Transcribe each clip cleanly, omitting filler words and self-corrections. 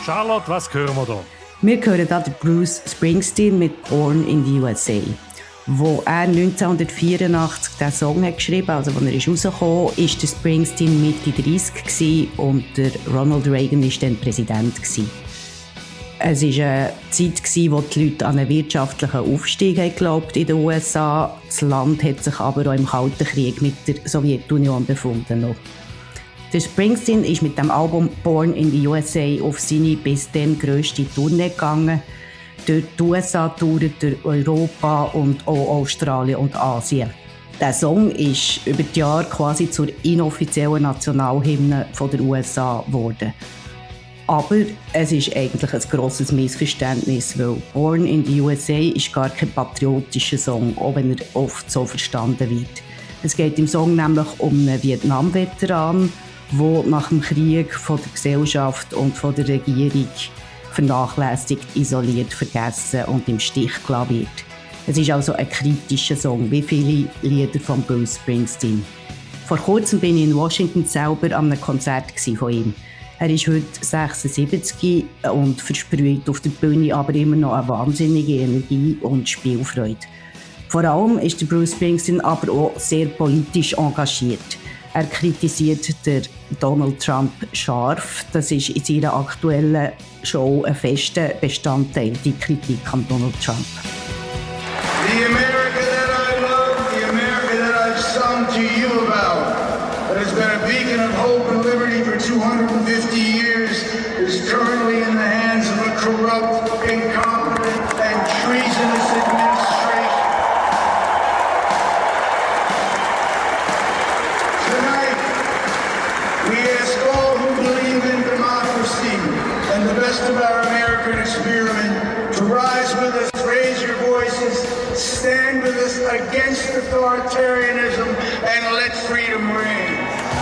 Charlotte, was hören wir da? Wir hören hier Bruce Springsteen mit «Born in the USA». Wo er 1984 diesen Song hat geschrieben, also als er rausgekommen ist, war Springsteen Mitte 30 und der Ronald Reagan war dann Präsident. Es war eine Zeit, in der die Leute an einen wirtschaftlichen Aufstieg geglaubt in den USA. Das Land hat sich aber auch im Kalten Krieg mit der Sowjetunion befunden. Der Springsteen ist mit dem Album «Born in the USA» auf seine bis dann grösste Tournee gegangen. Durch die USA, durch Europa und auch Australien und Asien. Der Song ist über die Jahre quasi zur inoffiziellen Nationalhymne der USA geworden. Aber es ist eigentlich ein grosses Missverständnis, weil «Born in the USA» ist gar kein patriotischer Song, auch wenn er oft so verstanden wird. Es geht im Song nämlich um einen Vietnam-Veteran, der nach dem Krieg von der Gesellschaft und von der Regierung vernachlässigt, isoliert, vergessen und im Stich gelassen wird. Es ist also ein kritischer Song, wie viele Lieder von Bruce Springsteen. Vor kurzem bin ich in Washington selber an einem Konzert von ihm. Er ist heute 76 und versprüht auf der Bühne aber immer noch eine wahnsinnige Energie und Spielfreude. Vor allem ist der Bruce Springsteen aber auch sehr politisch engagiert. Er kritisiert den Donald Trump scharf. Das ist in seiner aktuellen Show ein fester Bestandteil, die Kritik an Donald Trump. The America that I love, the America that I've sung to you about, that has been a beacon of hope and liberty for 250 years, is currently in the hands of a corrupt, incompetent, and treasonous administration. Tonight, we ask all who believe in democracy and the best of our American experiment to rise with us, raise your voices, stand with us against authoritarianism, and let freedom reign.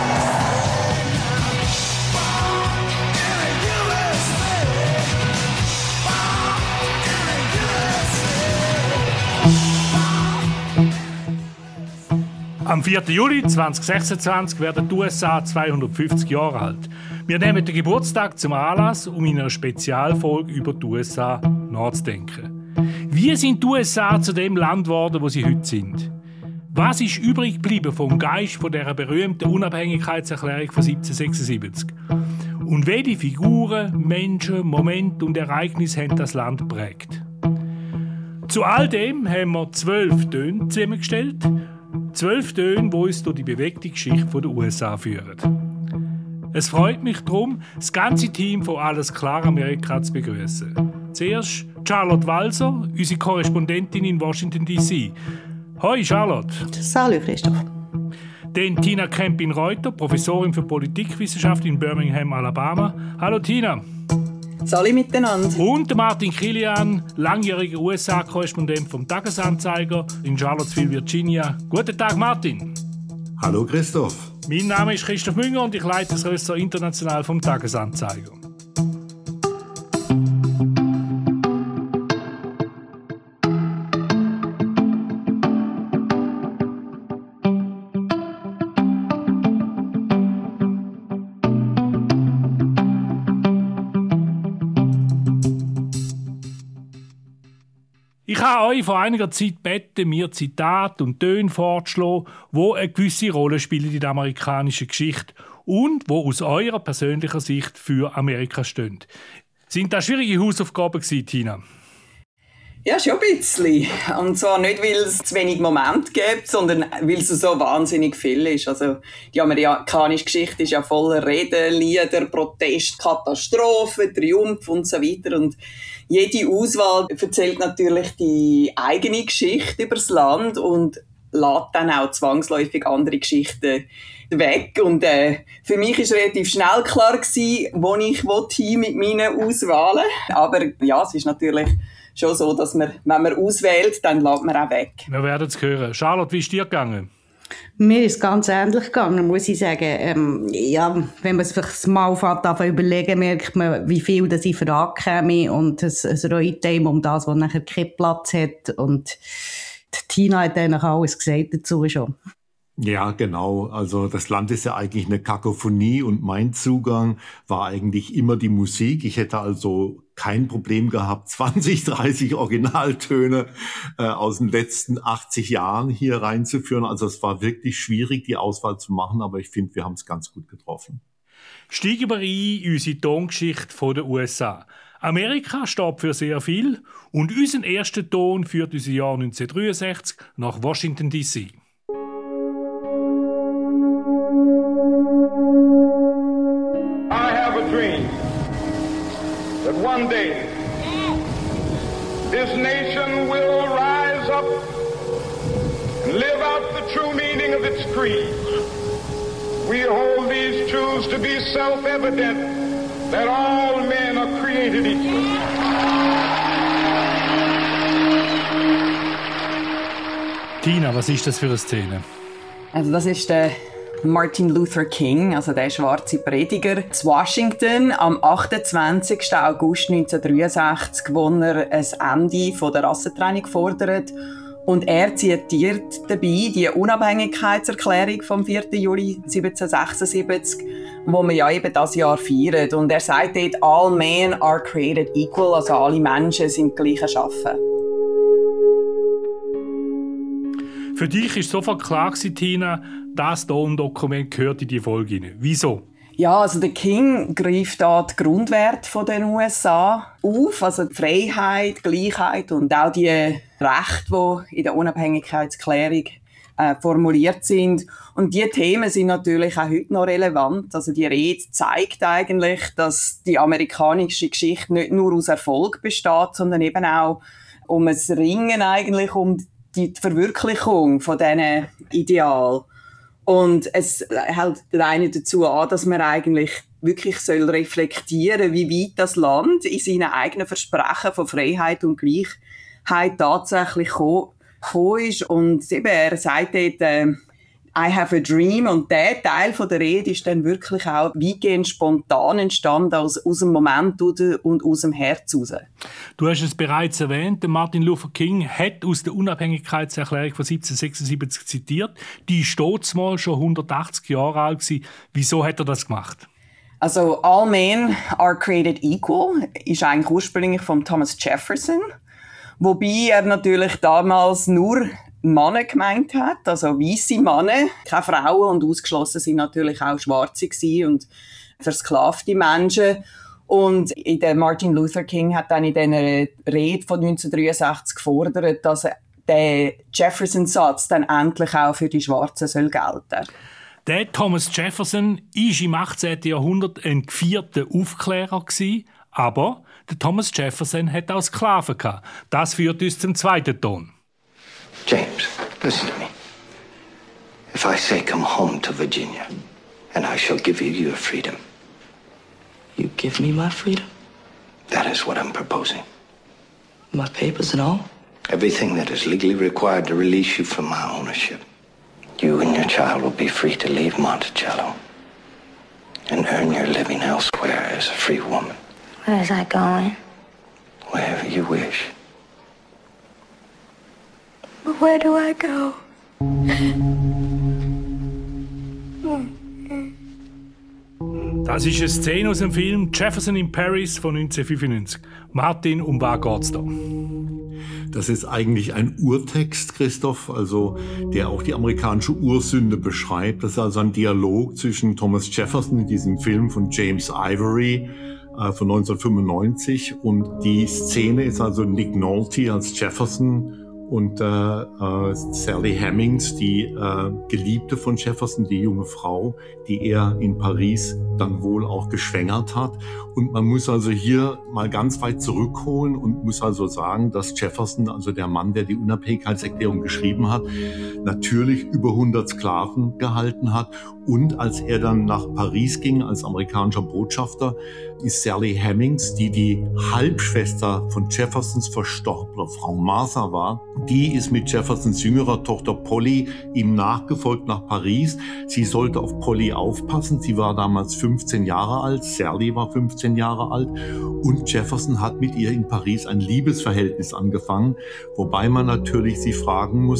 Am 4. Juli 2026 werden die USA 250 Jahre alt. Wir nehmen den Geburtstag zum Anlass, um in einer Spezialfolge über die USA nachzudenken. Wie sind die USA zu dem Land geworden, wo sie heute sind? Was ist übrig geblieben vom Geist von dieser berühmten Unabhängigkeitserklärung von 1776? Und welche Figuren, Menschen, Momente und Ereignisse haben das Land geprägt? Zu all dem haben wir 12 Töne zusammengestellt. 12 Töne, die uns durch die bewegte Geschichte der USA führen. Es freut mich darum, das ganze Team von «Alles klar Amerika» zu begrüßen. Zuerst Charlotte Walser, unsere Korrespondentin in Washington D.C. Hoi Charlotte. Salut Christoph. Dann Tina Kempin-Reuter, Professorin für Politikwissenschaft in Birmingham, Alabama. Hallo Tina. Salut miteinander. Und Martin Kilian, langjähriger USA-Korrespondent vom Tagesanzeiger in Charlottesville, Virginia. Guten Tag, Martin. Hallo Christoph. Mein Name ist Christoph Münger und ich leite das Ressort international vom Tagesanzeiger. Ich habe euch vor einiger Zeit gebeten, mir Zitate und Töne vorzuschlagen, die eine gewisse Rolle spielen in der amerikanischen Geschichte und die aus eurer persönlichen Sicht für Amerika stehen. Sind das schwierige Hausaufgaben gewesen, Tina? Ja, schon ein bisschen. Und zwar nicht, weil es zu wenig Momente gibt, sondern weil es so wahnsinnig viel ist. Also, die amerikanische Geschichte ist ja voller Reden, Lieder, Protest, Katastrophen, Triumph und so weiter. Und jede Auswahl erzählt natürlich die eigene Geschichte über das Land und lässt dann auch zwangsläufig andere Geschichten weg. Und für mich war relativ schnell klar gewesen, wo ich hin mit meinen Auswahlen. Aber ja, es ist natürlich schon so, dass man, wenn man auswählt, dann lässt man auch weg. Wir werden es hören. Charlotte, wie ist dir gegangen? Mir ist es ganz ähnlich gegangen, muss ich sagen. Ja, wenn man es sich mal überlegen, merkt man, wie viel das in Frage käme und es reut einem um das, was nachher keinen Platz hat. Und Tina hat eigentlich alles gesagt dazu schon. Ja, genau. Also das Land ist ja eigentlich eine Kakophonie und mein Zugang war eigentlich immer die Musik. Ich hätte also kein Problem gehabt, 20, 30 Originaltöne aus den letzten 80 Jahren hier reinzuführen. Also es war wirklich schwierig, die Auswahl zu machen, aber ich finde, wir haben es ganz gut getroffen. Steigen wir ein in unsere Tongeschichte der USA. Amerika steht für sehr viel und unseren ersten Ton führt unser Jahr 1963 nach Washington, D.C. I have a dream that one day this nation will rise up and live out the true meaning of its creed. We hold these truths to be self-evident that all men are created equal. Tina, was ist das für eine Szene? Also das ist der Martin Luther King, also der schwarze Prediger, zu Washington am 28. August 1963, wo er ein Ende der Rassentrennung fordert. Und er zitiert dabei die Unabhängigkeitserklärung vom 4. Juli 1776, wo wir ja eben das Jahr feiern. Und er sagt dort, all men are created equal, also alle Menschen sind gleich erschaffen. Für dich war sofort klar, Tina, das Tondokument gehört in die Folge hinein. Wieso? Ja, also der King greift da die Grundwerte der USA auf, also die Freiheit, Gleichheit und auch die Rechte, die in der Unabhängigkeitserklärung formuliert sind. Und diese Themen sind natürlich auch heute noch relevant. Also die Rede zeigt eigentlich, dass die amerikanische Geschichte nicht nur aus Erfolg besteht, sondern eben auch um ein Ringen eigentlich um die Verwirklichung von diesen Idealen. Und es hält einen dazu an, dass man eigentlich wirklich reflektieren soll, wie weit das Land in seinen eigenen Versprechen von Freiheit und Gleichheit tatsächlich gekommen ist. Und eben, er sagt dort, I have a dream. Und der Teil von der Rede ist dann wirklich auch weitgehend spontan entstanden, aus dem Moment und aus dem Herz heraus. Du hast es bereits erwähnt, Martin Luther King hat aus der Unabhängigkeitserklärung von 1776 zitiert. Die ist damals schon 180 Jahre alt gewesen. Wieso hat er das gemacht? Also, all men are created equal ist eigentlich ursprünglich von Thomas Jefferson. Wobei er natürlich damals nur Männer gemeint hat, also weisse Männer, keine Frauen, und ausgeschlossen sind natürlich auch Schwarze und versklavte Menschen. Und der Martin Luther King hat dann in dieser Rede von 1963 gefordert, dass der Jefferson-Satz dann endlich auch für die Schwarzen soll gelten. Der Thomas Jefferson war im 18. Jahrhundert ein gefeierter Aufklärer, aber der Thomas Jefferson hat auch Sklaven gehabt. Das führt uns zum zweiten Ton. James, listen to me. If I say come home to Virginia, and I shall give you your freedom. You give me my freedom? That is what I'm proposing. My papers and all? Everything that is legally required to release you from my ownership. You and your child will be free to leave Monticello and earn your living elsewhere as a free woman. Where is that going? Wherever you wish. But where do I go? Das ist eine Szene aus dem Film Jefferson in Paris von 1995. Martin, um was geht's da? Das ist eigentlich ein Urtext, Christoph, also der auch die amerikanische Ursünde beschreibt. Das ist also ein Dialog zwischen Thomas Jefferson in diesem Film von James Ivory von 1995 und die Szene ist also Nick Nolte als Jefferson und Sally Hemings, die Geliebte von Jefferson, die junge Frau, die er in Paris dann wohl auch geschwängert hat. Und man muss also hier mal ganz weit zurückholen und muss also sagen, dass Jefferson, also der Mann, der die Unabhängigkeitserklärung geschrieben hat, natürlich über 100 Sklaven gehalten hat. Und als er dann nach Paris ging als amerikanischer Botschafter, ist Sally Hemings, die Halbschwester von Jeffersons verstorbener Frau Martha war, die ist mit Jeffersons jüngerer Tochter Polly ihm nachgefolgt nach Paris. Sie sollte auf Polly aufpassen. Sie war damals 15 Jahre alt. Sally war 15 Jahre alt. Und Jefferson hat mit ihr in Paris ein Liebesverhältnis angefangen. Wobei man natürlich sich fragen muss,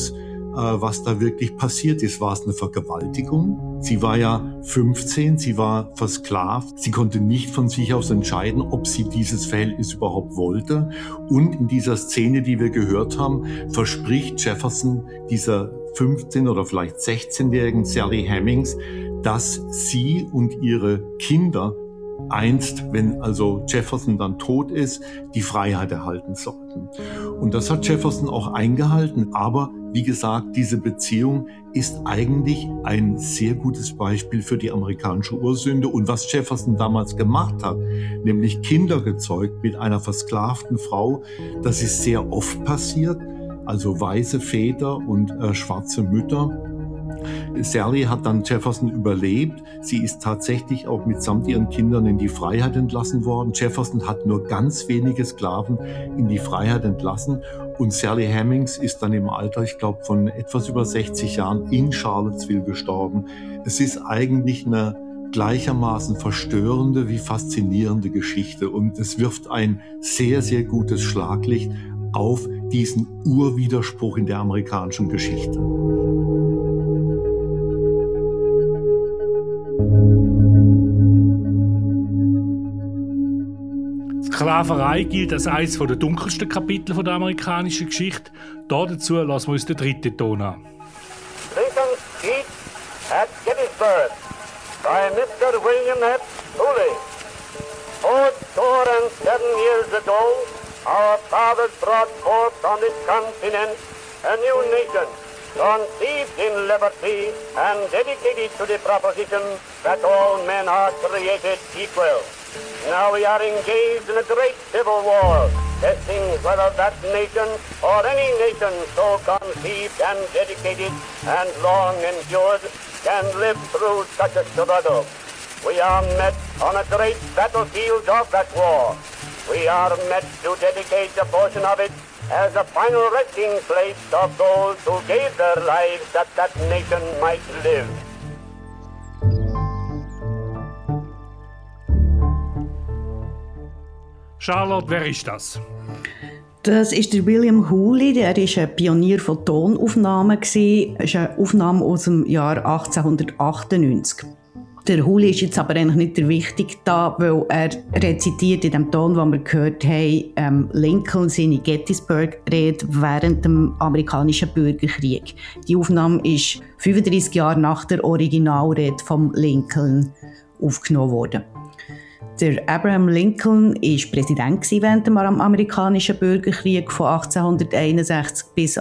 was da wirklich passiert ist. War es eine Vergewaltigung? Sie war ja 15, sie war versklavt. Sie konnte nicht von sich aus entscheiden, ob sie dieses Verhältnis überhaupt wollte. Und in dieser Szene, die wir gehört haben, verspricht Jefferson dieser 15- oder vielleicht 16-jährigen Sally Hemings, dass sie und ihre Kinder einst, wenn also Jefferson dann tot ist, die Freiheit erhalten sollten. Und das hat Jefferson auch eingehalten. Aber wie gesagt, diese Beziehung ist eigentlich ein sehr gutes Beispiel für die amerikanische Ursünde. Und was Jefferson damals gemacht hat, nämlich Kinder gezeugt mit einer versklavten Frau, das ist sehr oft passiert. Also weiße Väter und schwarze Mütter. Sally hat dann Jefferson überlebt. Sie ist tatsächlich auch mitsamt ihren Kindern in die Freiheit entlassen worden. Jefferson hat nur ganz wenige Sklaven in die Freiheit entlassen. Und Sally Hemings ist dann im Alter, ich glaube, von etwas über 60 Jahren in Charlottesville gestorben. Es ist eigentlich eine gleichermaßen verstörende wie faszinierende Geschichte. Und es wirft ein sehr, sehr gutes Schlaglicht auf diesen Urwiderspruch in der amerikanischen Geschichte. Sklaverei gilt als eines der dunkelsten Kapitel der amerikanischen Geschichte. Dazu lassen wir uns den dritten Ton an. Lincoln's speech at Gettysburg by Mr. William F. Hooley. 407 years ago, our fathers brought forth on this continent a new nation, conceived in liberty and dedicated to the proposition that all men are created equal. Now we are engaged in a great civil war, testing whether that nation or any nation so conceived and dedicated and long endured can live through such a struggle. We are met on a great battlefield of that war. We are met to dedicate a portion of it as a final resting place of those who gave their lives that that nation might live. Charlotte, wer ist das? Das ist der William Hooley, der ist ein Pionier von Tonaufnahmen. Das ist eine Aufnahme aus dem Jahr 1898. Der Hooley ist jetzt aber eigentlich nicht der Wichtige da, weil er rezitiert in dem Ton, den wir gehört haben, Lincoln seine Gettysburg-Rede während dem amerikanischen Bürgerkrieg. Die Aufnahme ist 35 Jahre nach der Originalrede von Lincoln aufgenommen worden. Der Abraham Lincoln war Präsident während dem amerikanischen Bürgerkrieg von 1861 bis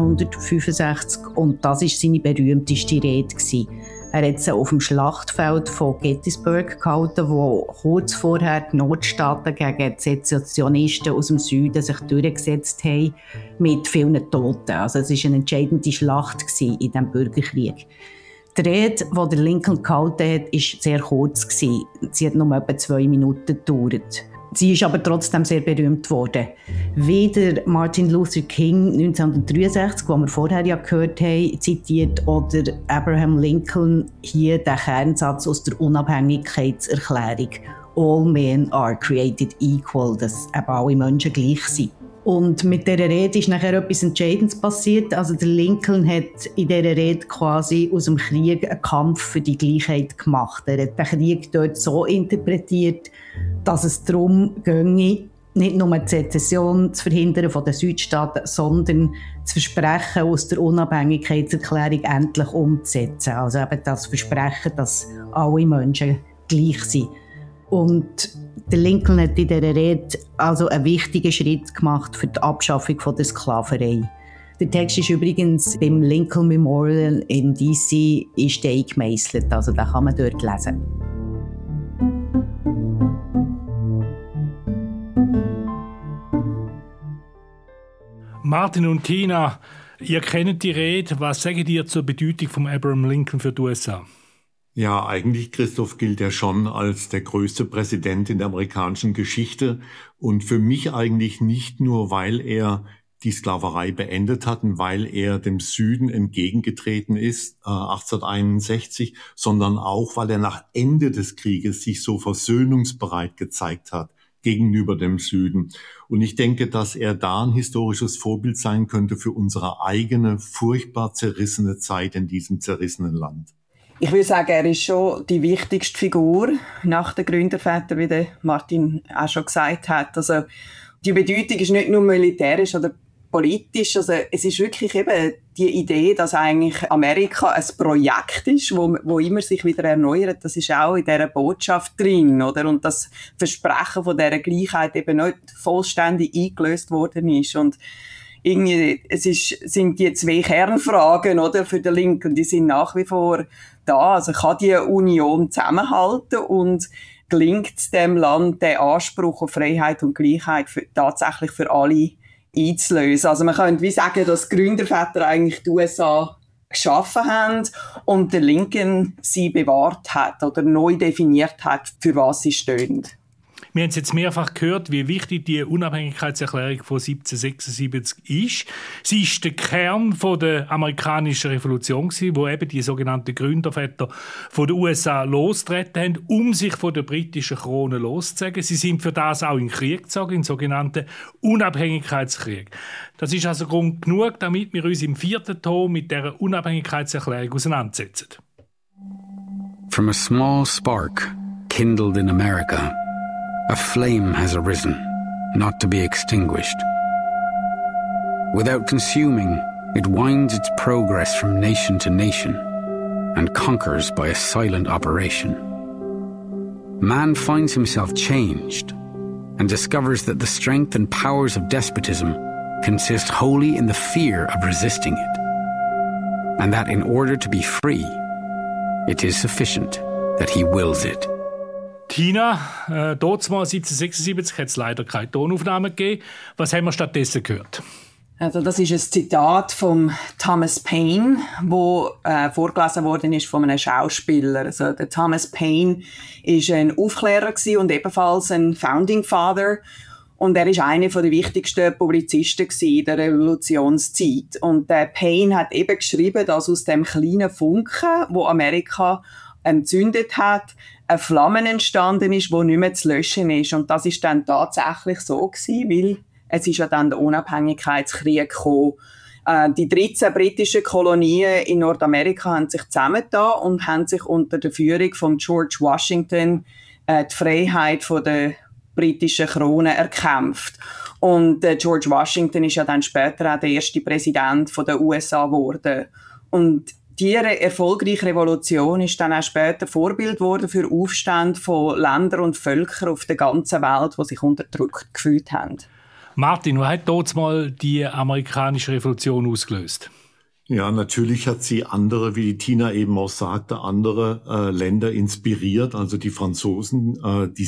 1865 und das war seine berühmteste Rede. Er hat sie auf dem Schlachtfeld von Gettysburg gehalten, wo kurz vorher die Nordstaaten gegen die Sezessionisten aus dem Süden sich durchgesetzt haben, mit vielen Toten. Also es war eine entscheidende Schlacht in diesem Bürgerkrieg. Die Rede, die der Lincoln gehalten hat, war sehr kurz. Sie hat nur etwa 2 Minuten gedauert. Sie ist aber trotzdem sehr berühmt worden. Wie der Martin Luther King 1963, den wir vorher ja gehört haben, zitiert, oder Abraham Lincoln hier den Kernsatz aus der Unabhängigkeitserklärung. All men are created equal, dass eben alle Menschen gleich sind. Und mit dieser Rede ist nachher etwas Entscheidendes passiert. Also der Lincoln hat in dieser Rede quasi aus dem Krieg einen Kampf für die Gleichheit gemacht. Er hat den Krieg dort so interpretiert, dass es darum ginge, nicht nur die Sezession zu verhindern von den Südstaaten, sondern das Versprechen aus der Unabhängigkeitserklärung endlich umzusetzen. Also eben das Versprechen, dass alle Menschen gleich sind. Und der Lincoln hat in dieser Rede also einen wichtigen Schritt gemacht für die Abschaffung von der Sklaverei. Der Text ist übrigens beim Lincoln Memorial in D.C. eingemeisselt, also den kann man dort lesen. Martin und Tina, ihr kennt die Rede. Was sagt ihr zur Bedeutung von Abraham Lincoln für die USA? Ja, eigentlich, Christoph, gilt er schon als der größte Präsident in der amerikanischen Geschichte. Und für mich eigentlich nicht nur, weil er die Sklaverei beendet hat und weil er dem Süden entgegengetreten ist, 1861, sondern auch, weil er nach Ende des Krieges sich so versöhnungsbereit gezeigt hat gegenüber dem Süden. Und ich denke, dass er da ein historisches Vorbild sein könnte für unsere eigene, furchtbar zerrissene Zeit in diesem zerrissenen Land. Ich würde sagen, er ist schon die wichtigste Figur nach den Gründervätern, wie der Martin auch schon gesagt hat. Also, die Bedeutung ist nicht nur militärisch oder politisch, also es ist wirklich eben die Idee, dass eigentlich Amerika ein Projekt ist, wo immer sich wieder erneuert. Das ist auch in dieser Botschaft drin, oder? Und das Versprechen von dieser Gleichheit eben nicht vollständig eingelöst worden ist. Und irgendwie, sind die zwei Kernfragen, oder, für den Linken, die sind nach wie vor da. Also kann die Union zusammenhalten und gelingt es dem Land, den Anspruch auf Freiheit und Gleichheit tatsächlich für alle einzulösen? Also man könnte wie sagen, dass die Gründerväter eigentlich die USA geschaffen haben und der Lincoln sie bewahrt hat oder neu definiert hat, für was sie stehen. Wir haben es jetzt mehrfach gehört, wie wichtig die Unabhängigkeitserklärung von 1776 ist. Sie ist der Kern von der amerikanischen Revolution gewesen, wo eben die sogenannten Gründerväter von den USA losgetreten haben, um sich von der britischen Krone loszusagen. Sie sind für das auch in den Krieg gezogen, in den sogenannten Unabhängigkeitskrieg. Das ist also Grund genug, damit wir uns im 4. Ton mit dieser Unabhängigkeitserklärung auseinandersetzen. From a small spark kindled in America, a flame has arisen, not to be extinguished. Without consuming, it winds its progress from nation to nation and conquers by a silent operation. Man finds himself changed and discovers that the strength and powers of despotism consist wholly in the fear of resisting it, and that in order to be free, it is sufficient that he wills it. Tina, dort mal 1776 hat es leider keine Tonaufnahmen gegeben. Was haben wir stattdessen gehört? Also das ist ein Zitat von Thomas Paine, wo vorgelesen worden ist von einem Schauspieler. Also der Thomas Paine ist ein Aufklärer und ebenfalls ein Founding Father. Und er ist einer der wichtigsten Publizisten in der Revolutionszeit. Und der Paine hat eben geschrieben, dass aus dem kleinen Funken, wo Amerika entzündet hat, eine Flamme entstanden ist, die nicht mehr zu löschen ist. Und das ist dann tatsächlich so gewesen, weil es ist ja dann der Unabhängigkeitskrieg gekommen. Die 13 britischen Kolonien in Nordamerika haben sich zusammengetan und haben sich unter der Führung von George Washington die Freiheit von der britischen Krone erkämpft. Und George Washington ist ja dann später auch der erste Präsident der USA geworden. Und diese erfolgreiche Revolution ist dann auch später Vorbild worden für Aufstände von Ländern und Völkern auf der ganzen Welt, die sich unterdrückt gefühlt haben. Martin, was hat dort mal die amerikanische Revolution ausgelöst? Ja, natürlich hat sie andere, wie Tina eben auch sagte, andere Länder inspiriert. Also die Franzosen, die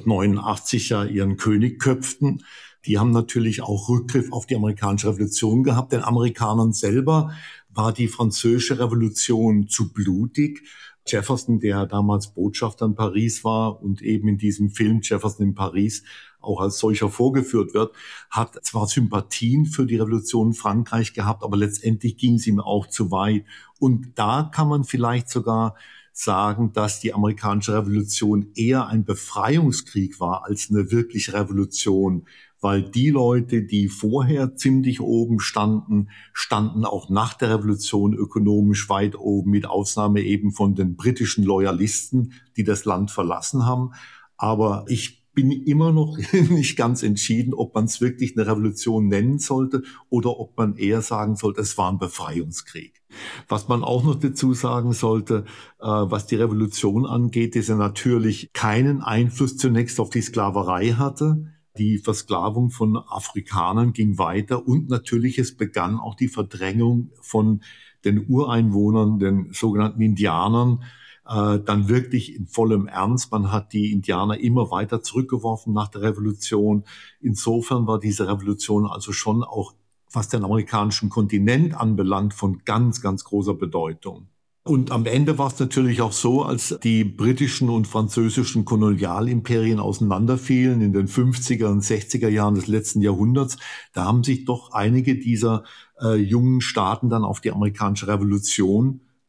1789 ja ihren König köpften, die haben natürlich auch Rückgriff auf die amerikanische Revolution gehabt. Den Amerikanern selber war die französische Revolution zu blutig. Jefferson, der damals Botschafter in Paris war und eben in diesem Film Jefferson in Paris auch als solcher vorgeführt wird, hat zwar Sympathien für die Revolution in Frankreich gehabt, aber letztendlich ging es ihm auch zu weit. Und da kann man vielleicht sogar sagen, dass die amerikanische Revolution eher ein Befreiungskrieg war als eine wirkliche Revolution, weil die Leute, die vorher ziemlich oben standen, standen auch nach der Revolution ökonomisch weit oben, mit Ausnahme eben von den britischen Loyalisten, die das Land verlassen haben. Aber ich bin immer noch nicht ganz entschieden, ob man es wirklich eine Revolution nennen sollte oder ob man eher sagen sollte, es war ein Befreiungskrieg. Was man auch noch dazu sagen sollte, was die Revolution angeht, ist ja natürlich keinen Einfluss zunächst auf die Sklaverei hatte. Die Versklavung von Afrikanern ging weiter und natürlich es begann auch die Verdrängung von den Ureinwohnern, den sogenannten Indianern, dann wirklich in vollem Ernst. Man hat die Indianer immer weiter zurückgeworfen nach der Revolution. Insofern war diese Revolution also schon auch, was den amerikanischen Kontinent anbelangt, von ganz, ganz großer Bedeutung. Und am Ende war es natürlich auch so, als die britischen und französischen Kolonialimperien auseinanderfielen in den 50er und 60er Jahren des letzten Jahrhunderts, da haben sich doch einige dieser jungen Staaten dann auf die amerikanische Revolution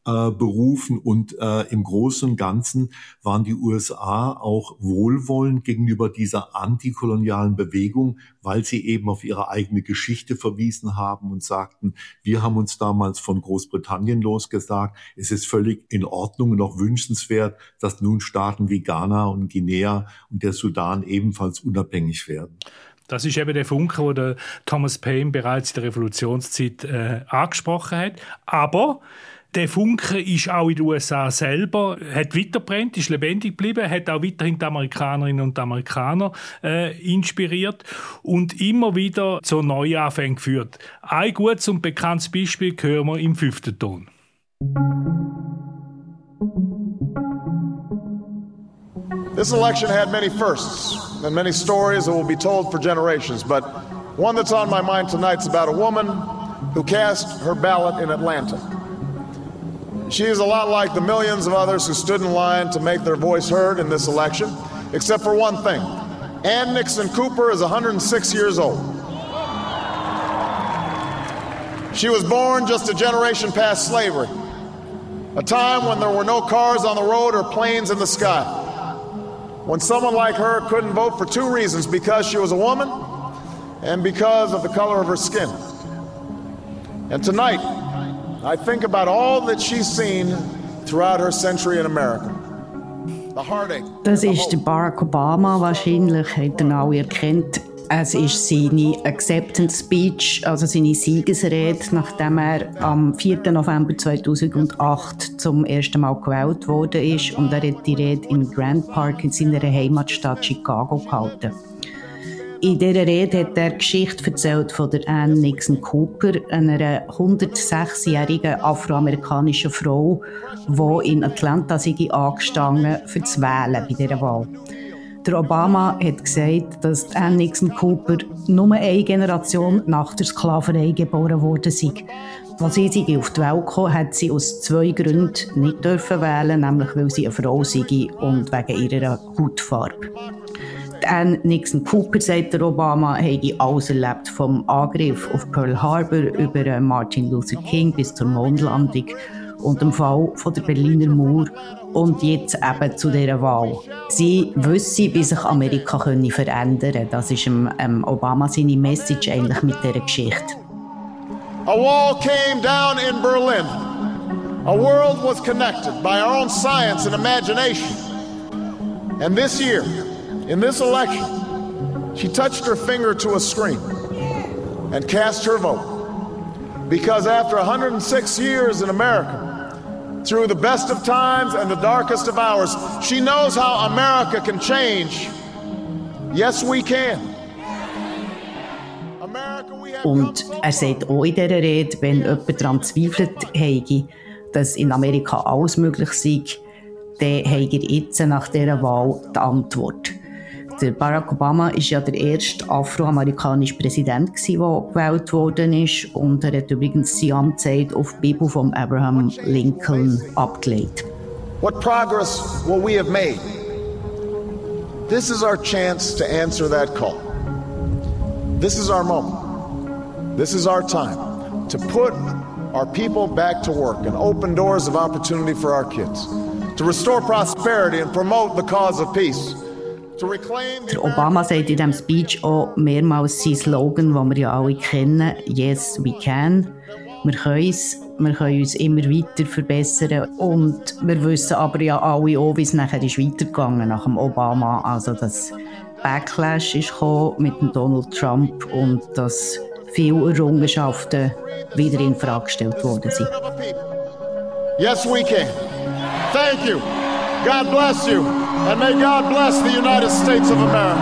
berufen und im Großen und Ganzen waren die USA auch wohlwollend gegenüber dieser antikolonialen Bewegung, weil sie eben auf ihre eigene Geschichte verwiesen haben und sagten, wir haben uns damals von Großbritannien losgesagt, es ist völlig in Ordnung und auch wünschenswert, dass nun Staaten wie Ghana und Guinea und der Sudan ebenfalls unabhängig werden. Das ist eben der Funke, den der Thomas Paine bereits in der Revolutionszeit angesprochen hat. Aber der Funke ist auch in den USA selber, hat weitergebrannt, ist lebendig geblieben, hat auch weiterhin die Amerikanerinnen und Amerikaner inspiriert und immer wieder zu Neuanfängen geführt. Ein gutes und bekanntes Beispiel hören wir im 5. Ton. This election had many firsts and many stories that will be told for generations, but one that's on my mind tonight is about a woman who cast her ballot in Atlanta. She is a lot like the millions of others who stood in line to make their voice heard in this election, except for one thing. Ann Nixon Cooper is 106 years old. She was born just a generation past slavery, a time when there were no cars on the road or planes in the sky. When someone like her couldn't vote for two reasons, because she was a woman and because of the color of her skin. And tonight, I think about all that she's seen throughout her century in America. The heartache. Das ist der Barack Obama wahrscheinlich, hat er alle erkannt. Es ist seine Acceptance Speech, also seine Siegesrede, nachdem er am 4. November 2008 zum ersten Mal gewählt worden ist. Und er hat die Rede im Grand Park in seiner Heimatstadt Chicago gehalten. In dieser Rede hat er Geschichte erzählt von der Ann Nixon Cooper, einer 106-jährigen afroamerikanischen Frau, die in Atlanta sei angestanden für das Wählen bei dieser Wahl. Der Obama hat gesagt, dass Ann Nixon Cooper nur eine Generation nach der Sklaverei geboren worden sei. Als sie auf die Welt kam, hat sie aus 2 Gründen nicht wählen, nämlich weil sie eine Frau sei und wegen ihrer Hautfarbe. Ann Nixon Cooper, sagt der Obama, habe alles erlebt, vom Angriff auf Pearl Harbor über Martin Luther King bis zur Mondlandung und dem Fall von der Berliner Mauer und jetzt eben zu dieser Wahl. Sie wüsste, wie sich Amerika verändern könnte. Das ist Obama seine Message eigentlich mit dieser Geschichte. A wall came down in Berlin. A world was connected by our own science and imagination. And this year, in this election, she touched her finger to a screen and cast her vote. Because after 106 years in America, through the best of times and the darkest of hours, she knows how America can change. Yes, we can. Und er sagt auch in dieser Rede, wenn jemand daran zweifelt, dass in Amerika alles möglich sei, dann hat er jetzt nach dieser Wahl die Antwort. Der Barack Obama war ja der erste afroamerikanische Präsident, der gewählt worden ist. Und er hat übrigens seine Amtszeit auf die Bibel von Abraham Lincoln abgelegt. What progress will we have made? This is our chance to answer that call. This is our moment. This is our time to put our people back to work and open doors of opportunity for our kids, to restore prosperity and promote the cause of peace. Der Obama sagt in diesem Speech auch mehrmals sein Slogan, den wir ja alle kennen: «Yes, we can». Wir können es, wir können uns immer weiter verbessern. Und wir wissen aber ja alle auch, wie es nachher ist weitergegangen nach dem Obama. Also das Backlash ist gekommen mit dem Donald Trump und dass viele Errungenschaften wieder in Frage gestellt worden sind. Yes, we can. Thank you. God bless you. And may God bless the United States of America.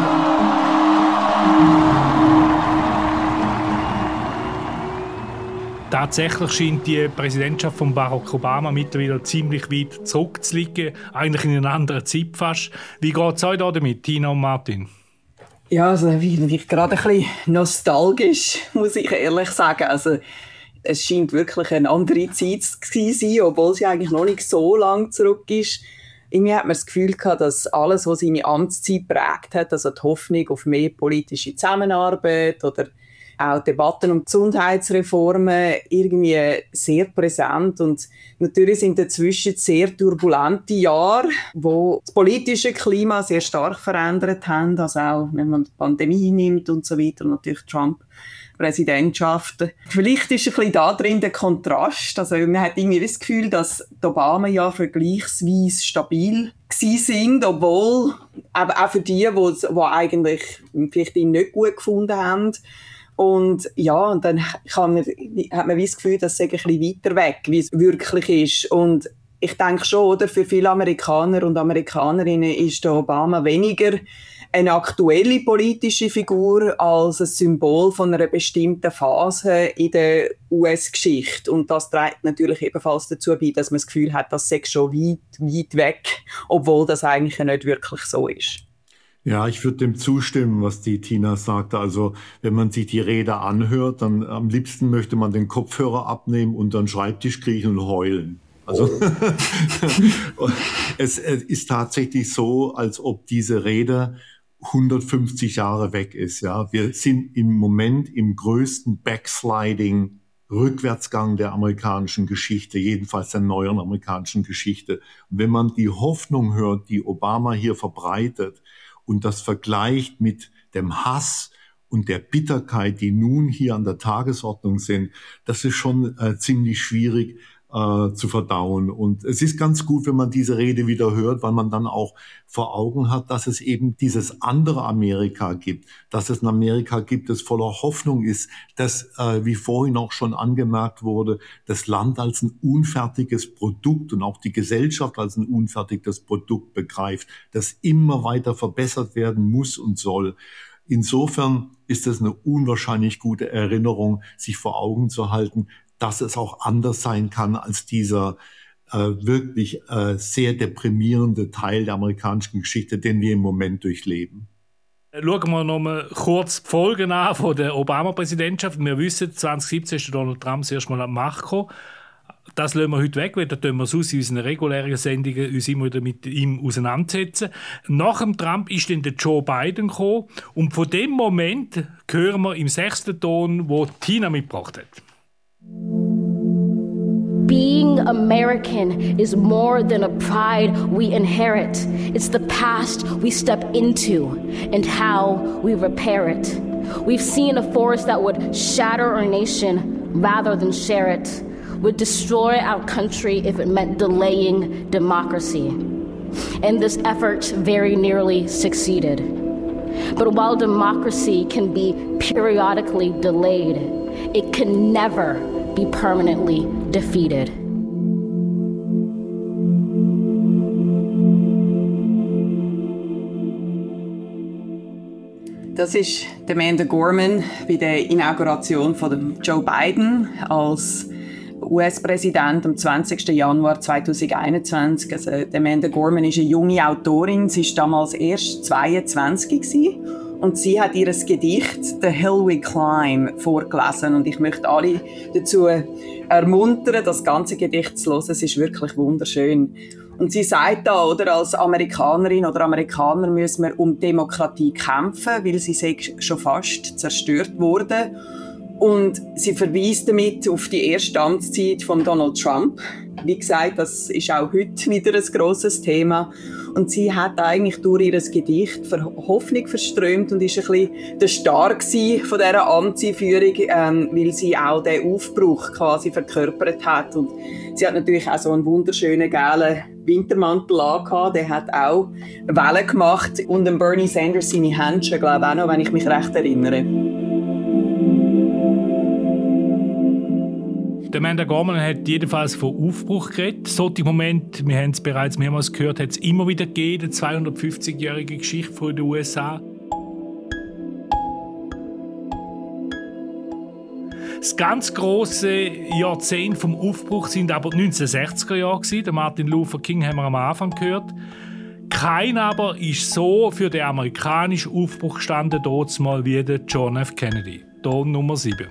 Tatsächlich scheint die Präsidentschaft von Barack Obama mittlerweile ziemlich weit zurückzuliegen, eigentlich in einer anderen Zeit fast. Wie geht es euch da damit, Tina und Martin? Ja, also ich gerade ein bisschen nostalgisch, muss ich ehrlich sagen. Also es scheint wirklich eine andere Zeit zu sein, obwohl sie eigentlich noch nicht so lang zurück ist. Irgendwie hat man das Gefühl gehabt, dass alles, was seine Amtszeit prägt hat, also die Hoffnung auf mehr politische Zusammenarbeit oder auch Debatten um Gesundheitsreformen irgendwie sehr präsent. Und natürlich sind dazwischen sehr turbulente Jahre, wo das politische Klima sehr stark verändert haben, also auch wenn man die Pandemie nimmt und so weiter, und natürlich Trump-Präsidentschaften. Vielleicht ist ein bisschen da drin der Kontrast. Also man hat irgendwie das Gefühl, dass die Obama ja vergleichsweise stabil sind, obwohl aber auch für die eigentlich vielleicht ihn nicht gut gefunden haben. Und ja, und dann hat man das Gefühl, dass es ein bisschen weiter weg, wie es wirklich ist. Und ich denke schon, oder, für viele Amerikaner und Amerikanerinnen ist der Obama weniger eine aktuelle politische Figur als ein Symbol von einer bestimmten Phase in der US-Geschichte. Und das trägt natürlich ebenfalls dazu bei, dass man das Gefühl hat, das sei schon weit weg, obwohl das eigentlich nicht wirklich so ist. Ja, ich würde dem zustimmen, was die Tina sagte. Also wenn man sich die Rede anhört, dann am liebsten möchte man den Kopfhörer abnehmen und an den Schreibtisch kriechen und heulen. Also es ist tatsächlich so, als ob diese Rede 150 Jahre weg ist. Ja, wir sind im Moment im größten Backsliding, Rückwärtsgang der amerikanischen Geschichte, jedenfalls der neueren amerikanischen Geschichte. Und wenn man die Hoffnung hört, die Obama hier verbreitet und das vergleicht mit dem Hass und der Bitterkeit, die nun hier an der Tagesordnung sind, das ist schon ziemlich schwierig zu verdauen. Und es ist ganz gut, wenn man diese Rede wieder hört, weil man dann auch vor Augen hat, dass es eben dieses andere Amerika gibt, dass es ein Amerika gibt, das voller Hoffnung ist, dass, wie vorhin auch schon angemerkt wurde, das Land als ein unfertiges Produkt und auch die Gesellschaft als ein unfertiges Produkt begreift, das immer weiter verbessert werden muss und soll. Insofern ist es eine unwahrscheinlich gute Erinnerung, sich vor Augen zu halten, dass es auch anders sein kann als dieser wirklich sehr deprimierende Teil der amerikanischen Geschichte, den wir im Moment durchleben. Schauen wir noch mal kurz die Folgen an von der Obama-Präsidentschaft. Wir wissen, 2017 ist Donald Trump das erste Mal an die Macht gekommen. Das lassen wir heute weg, weil da tun wir sonst in unseren regulären Sendungen uns immer wieder mit ihm auseinandersetzen. Nach dem Trump ist dann der Joe Biden gekommen. Und von dem Moment hören wir im 6. Ton, wo Tina mitgebracht hat. Being American is more than a pride we inherit. It's the past we step into and how we repair it. We've seen a force that would shatter our nation rather than share it, would destroy our country if it meant delaying democracy. And this effort very nearly succeeded. But while democracy can be periodically delayed, it can never be permanently defeated. Das ist Amanda Gorman bei der Inauguration von Joe Biden als US-Präsident am 20. Januar 2021. Also Amanda Gorman ist eine junge Autorin. Sie war damals erst 22 gewesen. Und sie hat ihr Gedicht «The Hill We Climb» vorgelesen. Und ich möchte alle dazu ermuntern, das ganze Gedicht zu hören. Es ist wirklich wunderschön. Und sie sagt da, oder, als Amerikanerin oder Amerikaner müssen wir um Demokratie kämpfen, weil sie schon fast zerstört wurde. Und sie verweist damit auf die erste Amtszeit von Donald Trump. Wie gesagt, das ist auch heute wieder ein grosses Thema. Und sie hat eigentlich durch ihr Gedicht Hoffnung verströmt und ist ein bisschen der Star von dieser Amtseinführung, weil sie auch den Aufbruch quasi verkörpert hat. Und sie hat natürlich auch so einen wunderschönen gelben Wintermantel angehabt. Der hat auch Wellen gemacht. Und Bernie Sanders seine Händchen, glaube ich, auch noch, wenn ich mich recht erinnere. Amanda Gorman hat jedenfalls von Aufbruch geredet. Solche Momente, wir haben es bereits mehrmals gehört, hat es immer wieder gegeben, die 250-jährige Geschichte der USA. Das ganz grosse Jahrzehnt vom Aufbruch sind aber die 1960er Jahre gewesen. Der Martin Luther King haben wir am Anfang gehört. Kein aber ist so für den amerikanischen Aufbruch gestanden, dort mal wie der John F. Kennedy. Ton Nummer 7.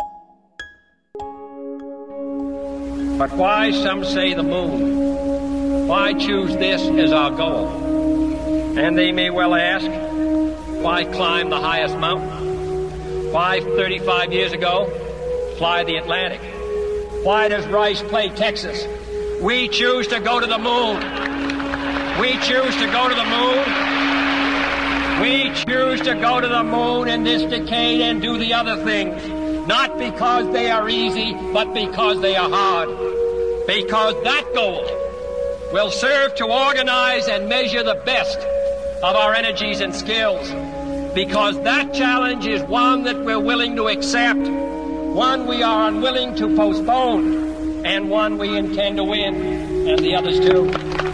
But why, some say, the moon? Why choose this as our goal? And they may well ask, why climb the highest mountain? Why 35 years ago, fly the Atlantic? Why does Rice play Texas? We choose to go to the moon. We choose to go to the moon. We choose to go to the moon in this decade and do the other things. Not because they are easy, but because they are hard. Because that goal will serve to organize and measure the best of our energies and skills. Because that challenge is one that we're willing to accept, one we are unwilling to postpone, and one we intend to win, and the others too.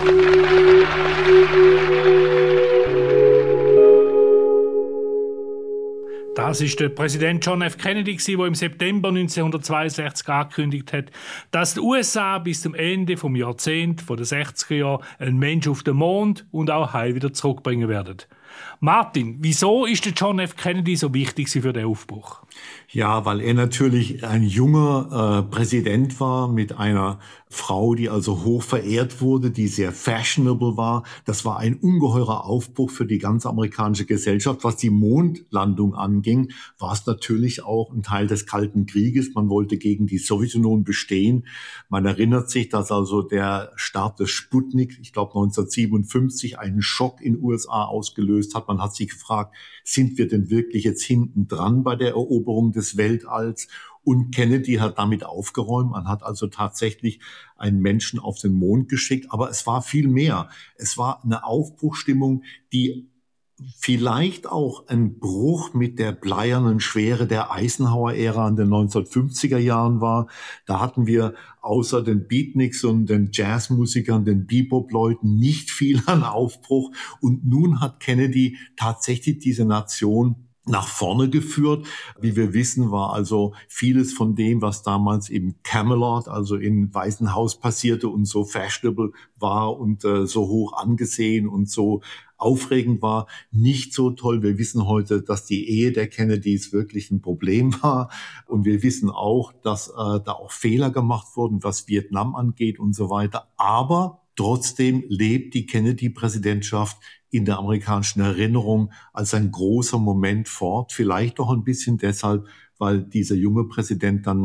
Das ist der Präsident John F. Kennedy, der im September 1962 angekündigt hat, dass die USA bis zum Ende des Jahrzehnts der 60er Jahre einen Menschen auf den Mond und auch heim wieder zurückbringen werden. Martin, wieso ist der John F. Kennedy so wichtig für den Aufbruch? Ja, weil er natürlich ein junger Präsident war mit einer Frau, die also hoch verehrt wurde, die sehr fashionable war. Das war ein ungeheurer Aufbruch für die ganze amerikanische Gesellschaft. Was die Mondlandung anging, war es natürlich auch ein Teil des Kalten Krieges. Man wollte gegen die Sowjetunion bestehen. Man erinnert sich, dass also der Start des Sputnik, ich glaube 1957, einen Schock in den USA ausgelöst hat. Man hat sich gefragt, sind wir denn wirklich jetzt hinten dran bei der Eroberung des Weltalls? Und Kennedy hat damit aufgeräumt. Man hat also tatsächlich einen Menschen auf den Mond geschickt. Aber es war viel mehr. Es war eine Aufbruchsstimmung, die vielleicht auch ein Bruch mit der bleiernen Schwere der Eisenhower-Ära in den 1950er Jahren war. Da hatten wir außer den Beatniks und den Jazzmusikern, den Bebop-Leuten nicht viel an Aufbruch. Und nun hat Kennedy tatsächlich diese Nation nach vorne geführt. Wie wir wissen, war also vieles von dem, was damals im Camelot, also in Weißen Haus passierte und so fashionable war und so hoch angesehen und so aufregend war, nicht so toll. Wir wissen heute, dass die Ehe der Kennedys wirklich ein Problem war. Und wir wissen auch, dass da auch Fehler gemacht wurden, was Vietnam angeht und so weiter. Aber trotzdem lebt die Kennedy-Präsidentschaft in der amerikanischen Erinnerung als ein großer Moment fort. Vielleicht auch ein bisschen deshalb, weil dieser junge Präsident dann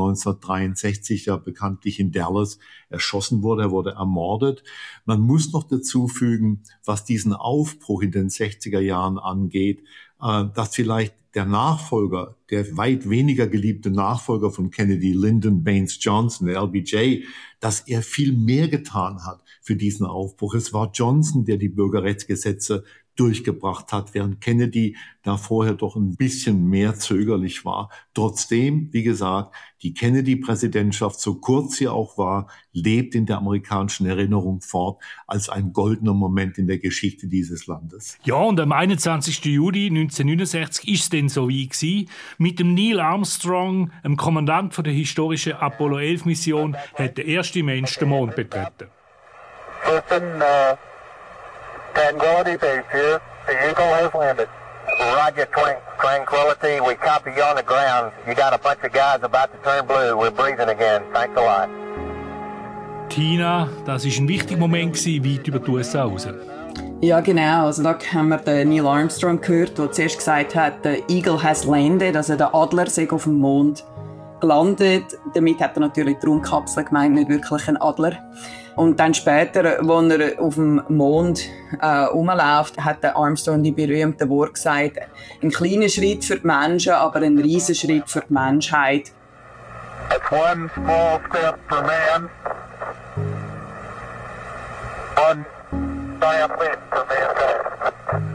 1963 ja bekanntlich in Dallas erschossen wurde. Er wurde ermordet. Man muss noch dazu fügen, was diesen Aufbruch in den 60er Jahren angeht, dass vielleicht der Nachfolger, der weit weniger geliebte Nachfolger von Kennedy, Lyndon Baines Johnson, der LBJ, dass er viel mehr getan hat für diesen Aufbruch. Es war Johnson, der die Bürgerrechtsgesetze durchgebracht hat, während Kennedy da vorher doch ein bisschen mehr zögerlich war. Trotzdem, wie gesagt, die Kennedy-Präsidentschaft, so kurz sie auch war, lebt in der amerikanischen Erinnerung fort als ein goldener Moment in der Geschichte dieses Landes. Ja, und am 21. Juli 1969 ist es dann so wie gewesen. Mit dem Neil Armstrong, dem Kommandant der historischen Apollo 11-Mission, hat der erste Mensch den Mond betreten. Tranquility Base here. The Eagle has landed. Roger, Tranquility. We copy you on the ground. You got a bunch of guys about to turn blue. We're breathing again. Thanks a lot. Tina, das war ein wichtiger Moment, weit über die USA raus. Ja, genau. Also da haben wir den Neil Armstrong gehört, der zuerst gesagt hat, der Eagle has landed, also der Adler sei auf dem Mond gelandet. Damit hat er natürlich die Raumkapsel gemeint, nicht wirklich ein Adler. Und dann später, als er auf dem Mond rumläuft, hat der Armstrong die berühmten Worte gesagt, ein kleiner Schritt für die Menschen, aber ein riesen Schritt für die Menschheit. That's one small step for man, one giant leap for mankind.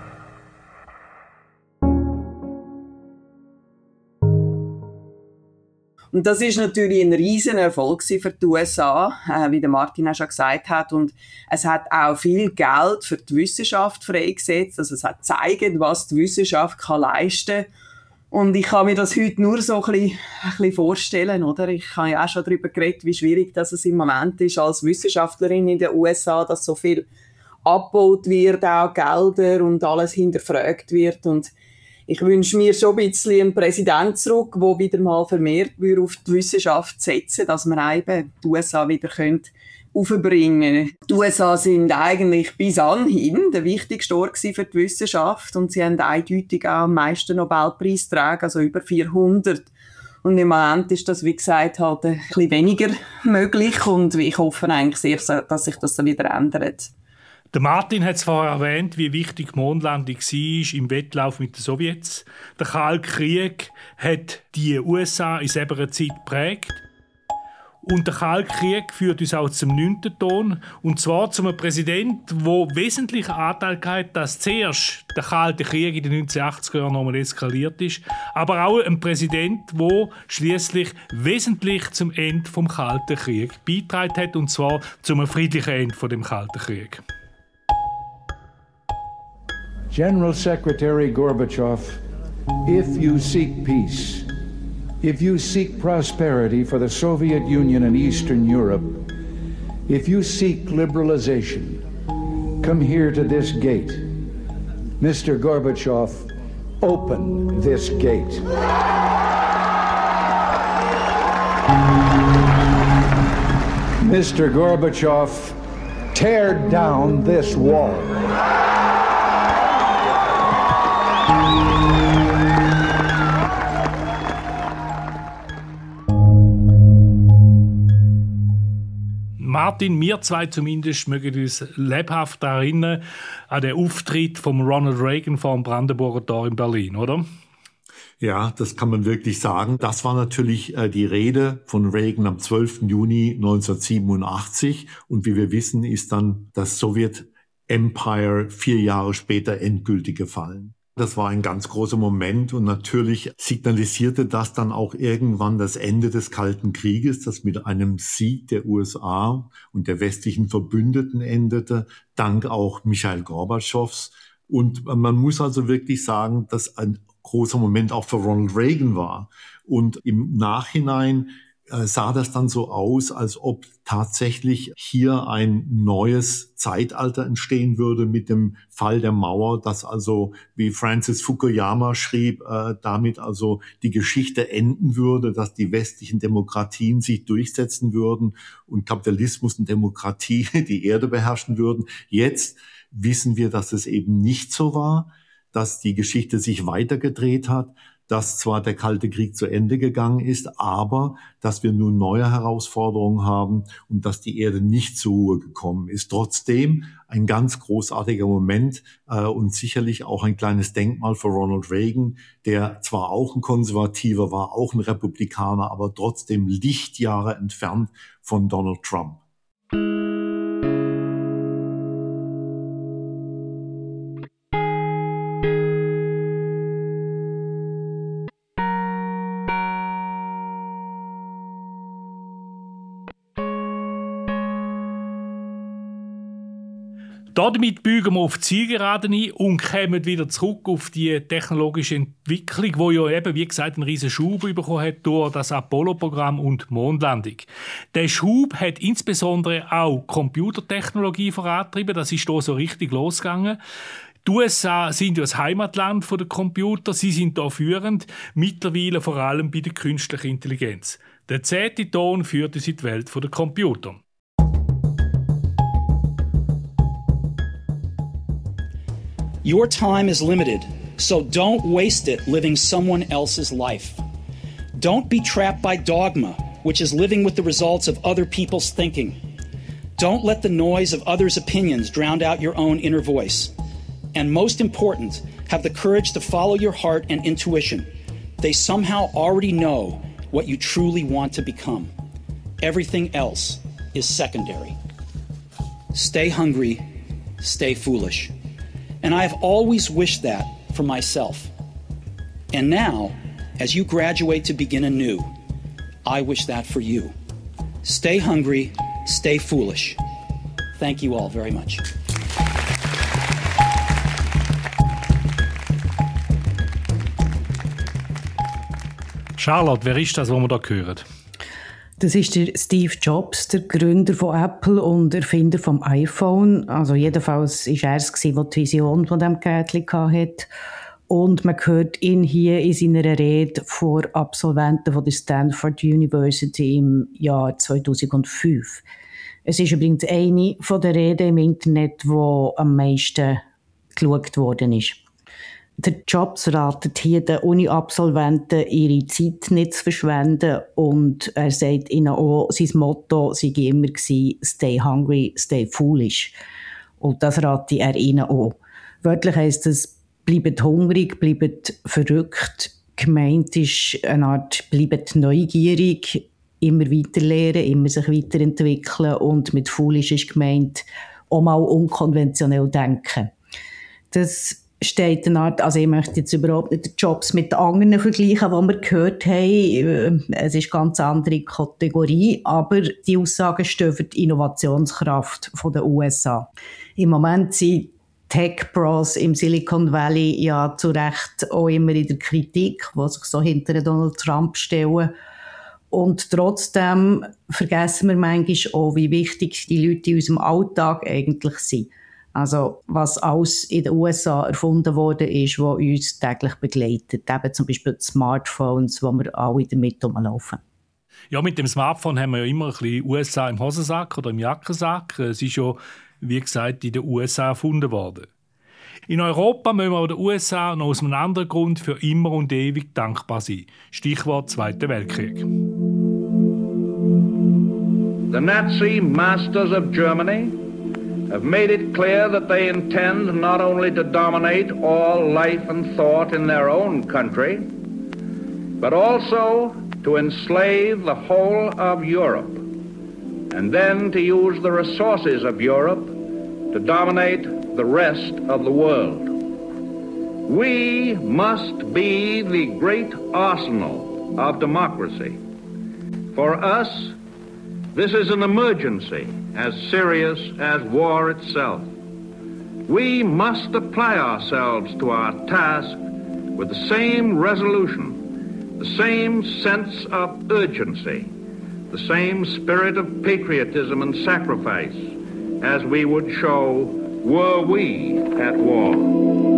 Und das ist natürlich ein riesen Erfolg für die USA, wie der Martin auch schon gesagt hat. Und es hat auch viel Geld für die Wissenschaft freigesetzt. Also es hat gezeigt, was die Wissenschaft kann leisten kann. Und ich kann mir das heute nur so ein bisschen vorstellen, oder? Ich habe ja auch schon darüber geredet, wie schwierig das es im Moment ist als Wissenschaftlerin in den USA, dass so viel abgebaut wird, auch Gelder und alles hinterfragt wird. Und ich wünsche mir schon ein bisschen einen Präsident zurück, der wieder mal vermehrt auf die Wissenschaft setzen, dass wir eben die USA wieder aufbringen. Die USA sind eigentlich bis anhin der wichtigste Ort für die Wissenschaft und sie haben eindeutig auch am meisten Nobelpreisträger, also über 400. Und im Moment ist das, wie gesagt, halt ein bisschen weniger möglich und ich hoffe eigentlich sehr, dass sich das wieder ändert. Der Martin hat es vorher erwähnt, wie wichtig die Mondlandung war im Wettlauf mit den Sowjets. Der Kalte Krieg hat die USA in selber Zeit geprägt. Und der Kalte Krieg führt uns auch zum 9. Ton. Und zwar zu einem Präsidenten, der wesentlichen Anteil hat, dass zuerst der Kalte Krieg in den 1980er Jahren nochmal eskaliert ist. Aber auch ein Präsident, der schliesslich wesentlich zum Ende vom Kalten Krieg beigetragen hat. Und zwar zum friedlichen Ende von dem Kalten Krieg. General Secretary Gorbachev, if you seek peace, if you seek prosperity for the Soviet Union and Eastern Europe, if you seek liberalization, come here to this gate. Mr. Gorbachev, open this gate. Mr. Gorbachev, tear down this wall. Martin, wir zwei zumindest mögen uns lebhaft erinnern an den Auftritt von Ronald Reagan vor dem Brandenburger Tor in Berlin, oder? Ja, das kann man wirklich sagen. Das war natürlich die Rede von Reagan am 12. Juni 1987. Und wie wir wissen, ist dann das Sowjet Empire 4 Jahre später endgültig gefallen. Das war ein ganz großer Moment und natürlich signalisierte das dann auch irgendwann das Ende des Kalten Krieges, das mit einem Sieg der USA und der westlichen Verbündeten endete, dank auch Michail Gorbatschows. Und man muss also wirklich sagen, dass ein großer Moment auch für Ronald Reagan war. Und im Nachhinein sah das dann so aus, als ob tatsächlich hier ein neues Zeitalter entstehen würde mit dem Fall der Mauer, dass also, wie Francis Fukuyama schrieb, damit also die Geschichte enden würde, dass die westlichen Demokratien sich durchsetzen würden und Kapitalismus und Demokratie die Erde beherrschen würden. Jetzt wissen wir, dass es eben nicht so war, dass die Geschichte sich weitergedreht hat, dass zwar der Kalte Krieg zu Ende gegangen ist, aber dass wir nun neue Herausforderungen haben und dass die Erde nicht zur Ruhe gekommen ist. Trotzdem ein ganz großartiger Moment und sicherlich auch ein kleines Denkmal für Ronald Reagan, der zwar auch ein Konservativer war, auch ein Republikaner, aber trotzdem Lichtjahre entfernt von Donald Trump. Damit biegen wir auf die Zielgerade ein und kommen wieder zurück auf die technologische Entwicklung, die ja eben, wie gesagt, einen riesen Schub bekommen hat durch das Apollo-Programm und die Mondlandung. Der Schub hat insbesondere auch Computertechnologie vorangetrieben. Das ist hier so richtig losgegangen. Die USA sind ja das Heimatland der Computer. Sie sind da führend, mittlerweile vor allem bei der künstlichen Intelligenz. Der 10. Ton führt uns in die Welt der Computer. Your time is limited, so don't waste it living someone else's life. Don't be trapped by dogma, which is living with the results of other people's thinking. Don't let the noise of others' opinions drown out your own inner voice. And most important, have the courage to follow your heart and intuition. They somehow already know what you truly want to become. Everything else is secondary. Stay hungry, stay foolish. And I have always wished that for myself. And now, as you graduate to begin anew, I wish that for you. Stay hungry, stay foolish. Thank you all very much. Charlotte, wer ist das, was wir da hören? Das ist der Steve Jobs, der Gründer von Apple und Erfinder vom iPhone. Also jedenfalls war er es, der die Vision von diesem Gerät hatte. Und man hört ihn hier in seiner Rede vor Absolventen von der Stanford University im Jahr 2005. Es ist übrigens eine von den Reden im Internet, die am meisten geschaut worden ist. Der Jobs ratet hier den Uni-Absolventen, ihre Zeit nicht zu verschwenden, und er sagt ihnen auch, sein Motto sei immer gewesen, stay hungry, stay foolish. Und das rate er ihnen auch. Wörtlich heisst es, bleibt hungrig, bleibt verrückt. Gemeint ist eine Art, bleibt neugierig, immer weiter lernen, immer sich weiterentwickeln, und mit foolish ist gemeint, auch mal unkonventionell denken. Das steht eine Art, also ich möchte jetzt überhaupt nicht die Jobs mit anderen vergleichen, die wir gehört haben. Es ist eine ganz andere Kategorie, aber die Aussagen stehen für die Innovationskraft der USA. Im Moment sind Tech-Pros im Silicon Valley ja zu Recht auch immer in der Kritik, die sich so hinter Donald Trump stellen. Und trotzdem vergessen wir manchmal auch, wie wichtig die Leute in unserem Alltag eigentlich sind. Also was alles in den USA erfunden worden ist, was uns täglich begleitet. Eben zum Beispiel die Smartphones, wo wir alle damit rumlaufen. Ja, mit dem Smartphone haben wir ja immer ein bisschen USA im Hosensack oder im Jackensack. Es ist ja, wie gesagt, in den USA erfunden worden. In Europa müssen wir den USA noch aus einem anderen Grund für immer und ewig dankbar sein. Stichwort Zweiter Weltkrieg. The Nazi masters of Germany have made it clear that they intend not only to dominate all life and thought in their own country, but also to enslave the whole of Europe, and then to use the resources of Europe to dominate the rest of the world. We must be the great arsenal of democracy. For us, this is an emergency as serious as war itself. We must apply ourselves to our task with the same resolution, the same sense of urgency, the same spirit of patriotism and sacrifice as we would show were we at war.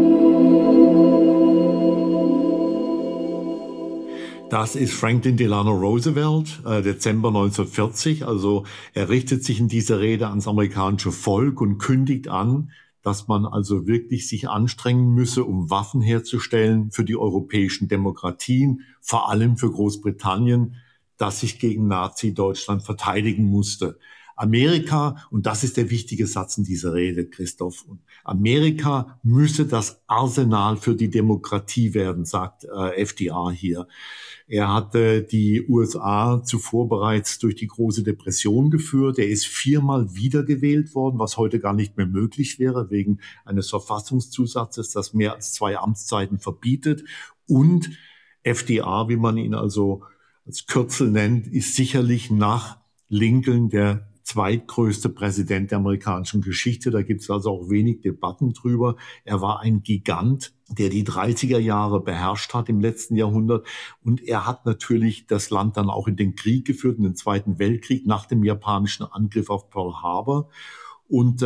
Das ist Franklin Delano Roosevelt, Dezember 1940. Also er richtet sich in dieser Rede ans amerikanische Volk und kündigt an, dass man also wirklich sich anstrengen müsse, um Waffen herzustellen für die europäischen Demokratien, vor allem für Großbritannien, das sich gegen Nazi-Deutschland verteidigen musste. Amerika, und das ist der wichtige Satz in dieser Rede, Christoph, Amerika müsse das Arsenal für die Demokratie werden, sagt FDR hier. Er hatte die USA zuvor bereits durch die große Depression geführt. Er ist 4-mal wiedergewählt worden, was heute gar nicht mehr möglich wäre, wegen eines Verfassungszusatzes, das mehr als 2 Amtszeiten verbietet. Und FDR, wie man ihn also als Kürzel nennt, ist sicherlich nach Lincoln der zweitgrößte Präsident der amerikanischen Geschichte. Da gibt es also auch wenig Debatten drüber. Er war ein Gigant, der die 30er Jahre beherrscht hat im letzten Jahrhundert. Und er hat natürlich das Land dann auch in den Krieg geführt, in den Zweiten Weltkrieg, nach dem japanischen Angriff auf Pearl Harbor. Und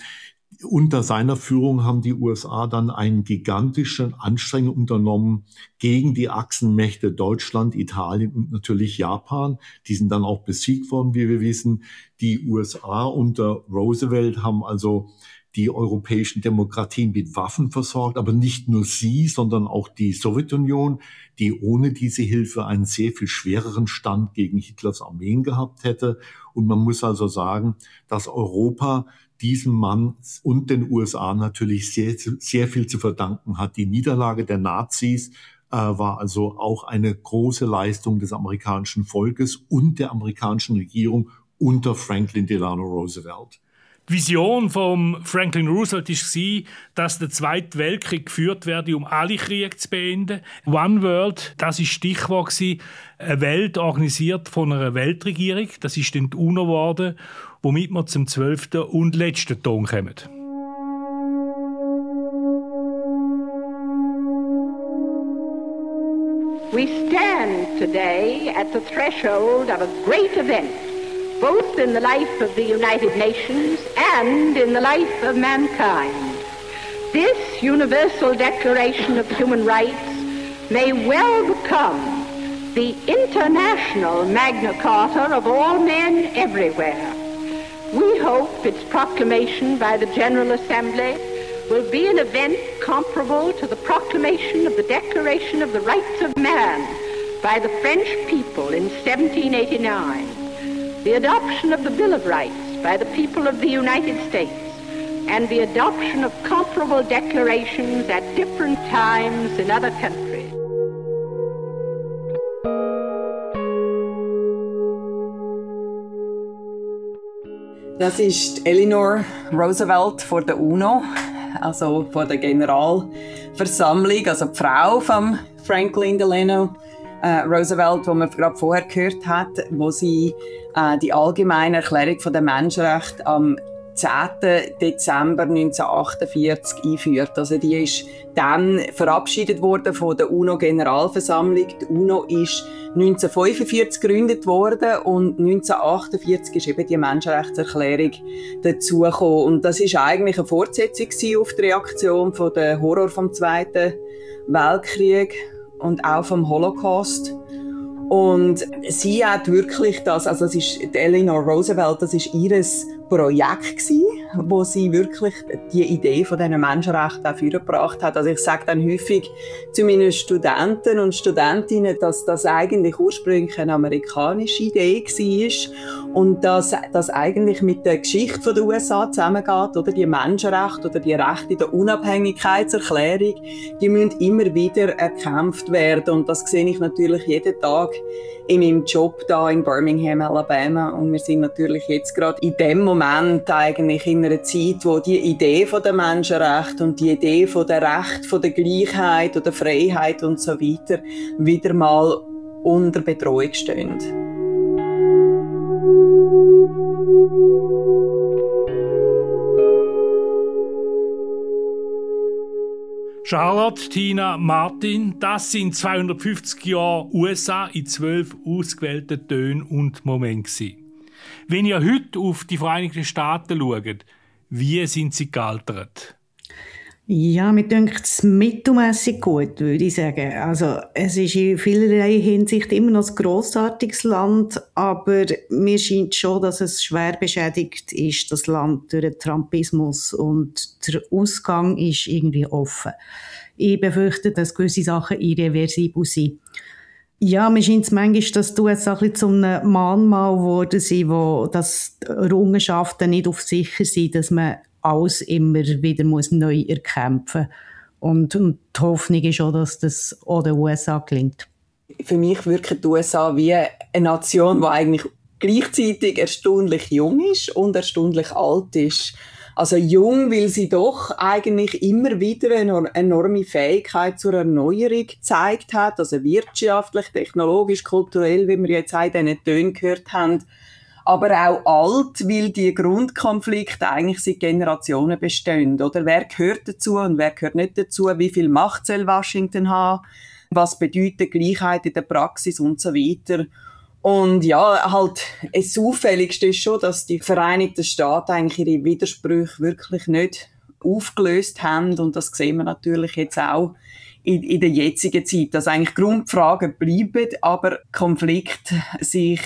unter seiner Führung haben die USA dann eine gigantische Anstrengung unternommen gegen die Achsenmächte Deutschland, Italien und natürlich Japan. Die sind dann auch besiegt worden, wie wir wissen. Die USA unter Roosevelt haben also die europäischen Demokratien mit Waffen versorgt, aber nicht nur sie, sondern auch die Sowjetunion, die ohne diese Hilfe einen sehr viel schwereren Stand gegen Hitlers Armeen gehabt hätte. Und man muss also sagen, dass Europa diesem Mann und den USA natürlich sehr, sehr viel zu verdanken hat. Die Niederlage der Nazis war also auch eine große Leistung des amerikanischen Volkes und der amerikanischen Regierung unter Franklin Delano Roosevelt. Die Vision von Franklin Roosevelt war, dass der Zweite Weltkrieg geführt werde, um alle Kriege zu beenden. One World, das war Stichwort, eine Welt organisiert von einer Weltregierung. Das ist dann die UNO geworden, womit wir zum 12. und letzten Ton kommen. We stand today at the threshold of a great event, both in the life of the United Nations and in the life of mankind. This Universal Declaration of Human Rights may well become the international Magna Carta of all men everywhere. We hope its proclamation by the General Assembly will be an event comparable to the proclamation of the Declaration of the Rights of Man by the French people in 1789, the adoption of the Bill of Rights by the people of the United States, and the adoption of comparable declarations at different times in other countries. Das ist Eleanor Roosevelt von der UNO, also von der Generalversammlung, also die Frau von Franklin Delano Roosevelt, die man gerade vorher gehört hat, wo sie die allgemeine Erklärung der Menschenrechte am 10. Dezember 1948 einführt. Also die ist dann verabschiedet worden von der UNO-Generalversammlung. Die UNO ist 1945 gegründet worden und 1948 ist eben die Menschenrechtserklärung dazugekommen. Und das ist eigentlich eine Fortsetzung auf die Reaktion von der Horror vom Zweiten Weltkrieg und auch vom Holocaust. Und sie hat wirklich das, also es ist Eleanor Roosevelt, das ist ihres Projekt gewesen, wo sie wirklich die Idee von diesen Menschenrechten auch vorgebracht hat. Also ich sage dann häufig zu meinen Studenten und Studentinnen, dass das eigentlich ursprünglich eine amerikanische Idee war und dass das eigentlich mit der Geschichte der USA zusammengeht, oder die Menschenrechte oder die Rechte der Unabhängigkeitserklärung, die müssen immer wieder erkämpft werden und das sehe ich natürlich jeden Tag in meinem Job da in Birmingham, Alabama. Und wir sind natürlich jetzt gerade in dem Moment eigentlich in einer Zeit, wo die Idee von der Menschenrechte und die Idee von der Recht, von der Gleichheit oder Freiheit und so weiter wieder mal unter Bedrohung stehen. Charlotte, Tina, Martin, das sind 250 Jahre USA in 12 ausgewählten Tönen und Momenten. Wenn ihr heute auf die Vereinigten Staaten schaut, wie sind sie gealtert? Ja, mir denkt es mittelmässig gut, würde ich sagen. Also, es ist in vielerlei Hinsicht immer noch ein grossartiges Land, aber mir scheint schon, dass es schwer beschädigt ist, das Land durch den Trumpismus, und der Ausgang ist irgendwie offen. Ich befürchte, dass gewisse Sachen irreversibel sind. Ja, mir scheint es manchmal, dass du jetzt ein bisschen zu einem Mahnmal geworden sind, wo das Errungenschaften nicht auf sicher sind, dass man alles immer wieder neu erkämpfen muss. Und die Hoffnung ist auch, dass das auch den USA gelingt. Für mich wirken die USA wie eine Nation, die eigentlich gleichzeitig erstaunlich jung ist und erstaunlich alt ist. Also jung, weil sie doch eigentlich immer wieder eine enorme Fähigkeit zur Erneuerung gezeigt hat, also wirtschaftlich, technologisch, kulturell, wie wir jetzt auch in diesen Tönen gehört haben. Aber auch alt, weil die Grundkonflikte eigentlich seit Generationen bestehen. Oder wer gehört dazu und wer gehört nicht dazu? Wie viel Macht soll Washington haben? Was bedeutet Gleichheit in der Praxis und so weiter? Und ja, halt, das Auffälligste ist schon, dass die Vereinigten Staaten eigentlich ihre Widersprüche wirklich nicht aufgelöst haben. Und das sehen wir natürlich jetzt auch in der jetzigen Zeit. Dass eigentlich Grundfragen bleiben, aber Konflikte sich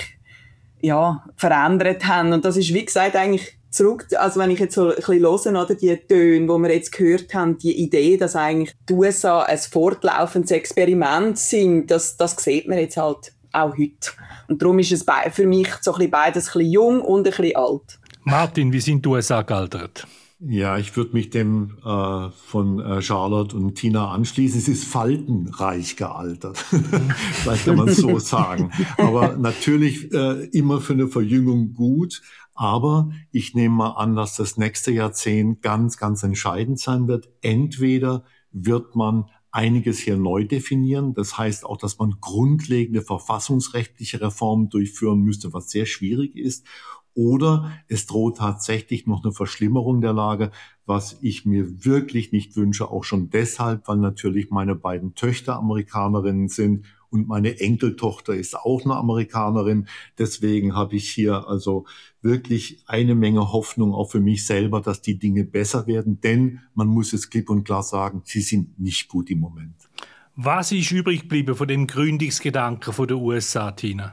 verändert haben. Und das ist, wie gesagt, eigentlich zurück, also wenn ich jetzt so ein bisschen höre, oder die Töne, die wir jetzt gehört haben, die Idee, dass eigentlich die USA ein fortlaufendes Experiment sind, das sieht man jetzt halt auch heute. Und darum ist es für mich so ein bisschen beides ein bisschen jung und ein bisschen alt. Martin, wie sind die USA gealtert? Ja, ich würde mich dem von Charlotte und Tina anschließen. Es ist faltenreich gealtert, vielleicht kann man es so sagen. Aber natürlich immer für eine Verjüngung gut. Aber ich nehme mal an, dass das nächste Jahrzehnt ganz, ganz entscheidend sein wird. Entweder wird man einiges hier neu definieren. Das heißt auch, dass man grundlegende verfassungsrechtliche Reformen durchführen müsste, was sehr schwierig ist. Oder es droht tatsächlich noch eine Verschlimmerung der Lage, was ich mir wirklich nicht wünsche, auch schon deshalb, weil natürlich meine beiden Töchter Amerikanerinnen sind und meine Enkeltochter ist auch eine Amerikanerin. Deswegen habe ich hier also wirklich eine Menge Hoffnung auch für mich selber, dass die Dinge besser werden, denn man muss es klipp und klar sagen, sie sind nicht gut im Moment. Was ist übrig geblieben von dem Gründungsgedanken von der USA, Tina?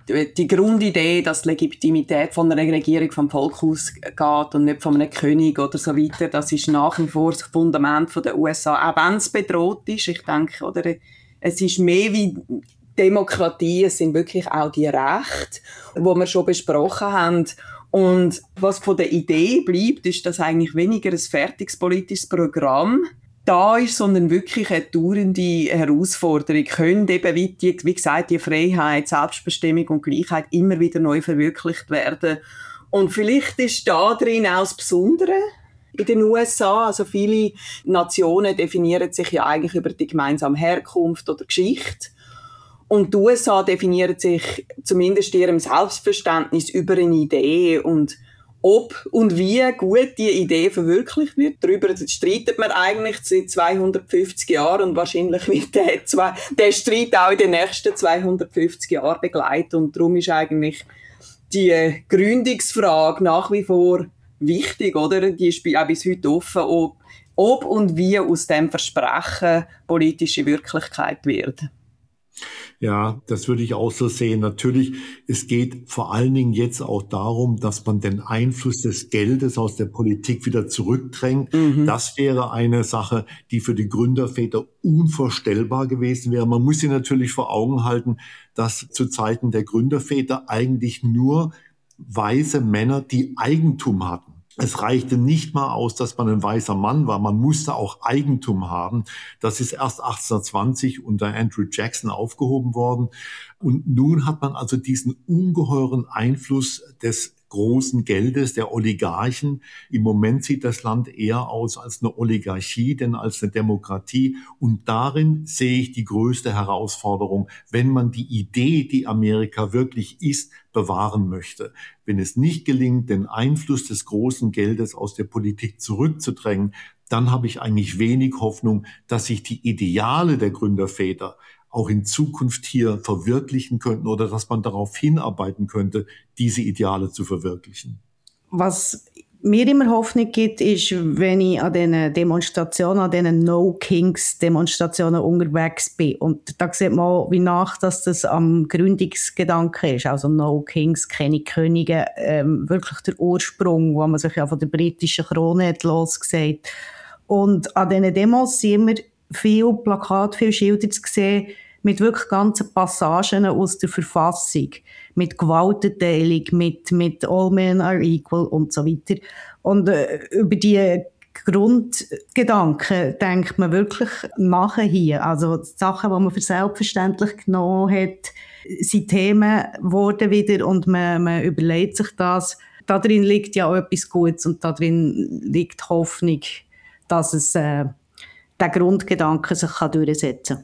die Grundidee, dass die Legitimität von einer Regierung vom Volk ausgeht und nicht von einem König oder so weiter, das ist nach wie vor das Fundament der USA, auch wenn es bedroht ist. Ich denke, oder, es ist mehr wie Demokratie, es sind wirklich auch die Rechte, die wir schon besprochen haben. Und was von der Idee bleibt, ist, dass eigentlich weniger ein fertiges politisches Programm da ist, sondern wirklich eine dauernde Herausforderung. Können eben, wie gesagt, die Freiheit, Selbstbestimmung und Gleichheit immer wieder neu verwirklicht werden. Und vielleicht ist da drin auch das Besondere in den USA. Also viele Nationen definieren sich ja eigentlich über die gemeinsame Herkunft oder Geschichte. Und die USA definieren sich zumindest in ihrem Selbstverständnis über eine Idee. Und ob und wie gut diese Idee verwirklicht wird, darüber streitet man eigentlich seit 250 Jahren und wahrscheinlich wird der Streit auch in den nächsten 250 Jahren begleiten. Und darum ist eigentlich die Gründungsfrage nach wie vor wichtig, oder? Die ist auch bis heute offen, ob und wie aus dem Versprechen politische Wirklichkeit wird. Ja, das würde ich auch so sehen. Natürlich, es geht vor allen Dingen jetzt auch darum, dass man den Einfluss des Geldes aus der Politik wieder zurückdrängt. Das wäre eine Sache, die für die Gründerväter unvorstellbar gewesen wäre. Man muss sich natürlich vor Augen halten, dass zu Zeiten der Gründerväter eigentlich nur weiße Männer die Eigentum hatten. Es reichte nicht mal aus, dass man ein weißer Mann war. Man musste auch Eigentum haben. Das ist erst 1820 unter Andrew Jackson aufgehoben worden. Und nun hat man also diesen ungeheuren Einfluss des großen Geldes, der Oligarchen. Im Moment sieht das Land eher aus als eine Oligarchie, denn als eine Demokratie. Und darin sehe ich die größte Herausforderung, wenn man die Idee, die Amerika wirklich ist, bewahren möchte. Wenn es nicht gelingt, den Einfluss des großen Geldes aus der Politik zurückzudrängen, dann habe ich eigentlich wenig Hoffnung, dass sich die Ideale der Gründerväter auch in Zukunft hier verwirklichen könnten oder dass man darauf hinarbeiten könnte, diese Ideale zu verwirklichen. Was mir immer Hoffnung gibt, ist, wenn ich an diesen Demonstrationen, an diesen No-Kings-Demonstrationen unterwegs bin. Und da sieht man, wie nach dass das am Gründungsgedanken ist. Also No Kings, keine Könige, wirklich der Ursprung, wo man sich ja von der britischen Krone hat losgesagt. Und an diesen Demos sind immer viele Plakate, viele Schilder zu sehen, mit wirklich ganzen Passagen aus der Verfassung, mit Gewaltenteilung, mit All Men are equal und so weiter. Und über die Grundgedanken denkt man wirklich nachher hier. Also die Sachen, die man für selbstverständlich genommen hat, sind Themen geworden wieder und man überlegt sich das. Darin liegt ja auch etwas Gutes und darin liegt die Hoffnung, dass es der Grundgedanke sich durchsetzen kann.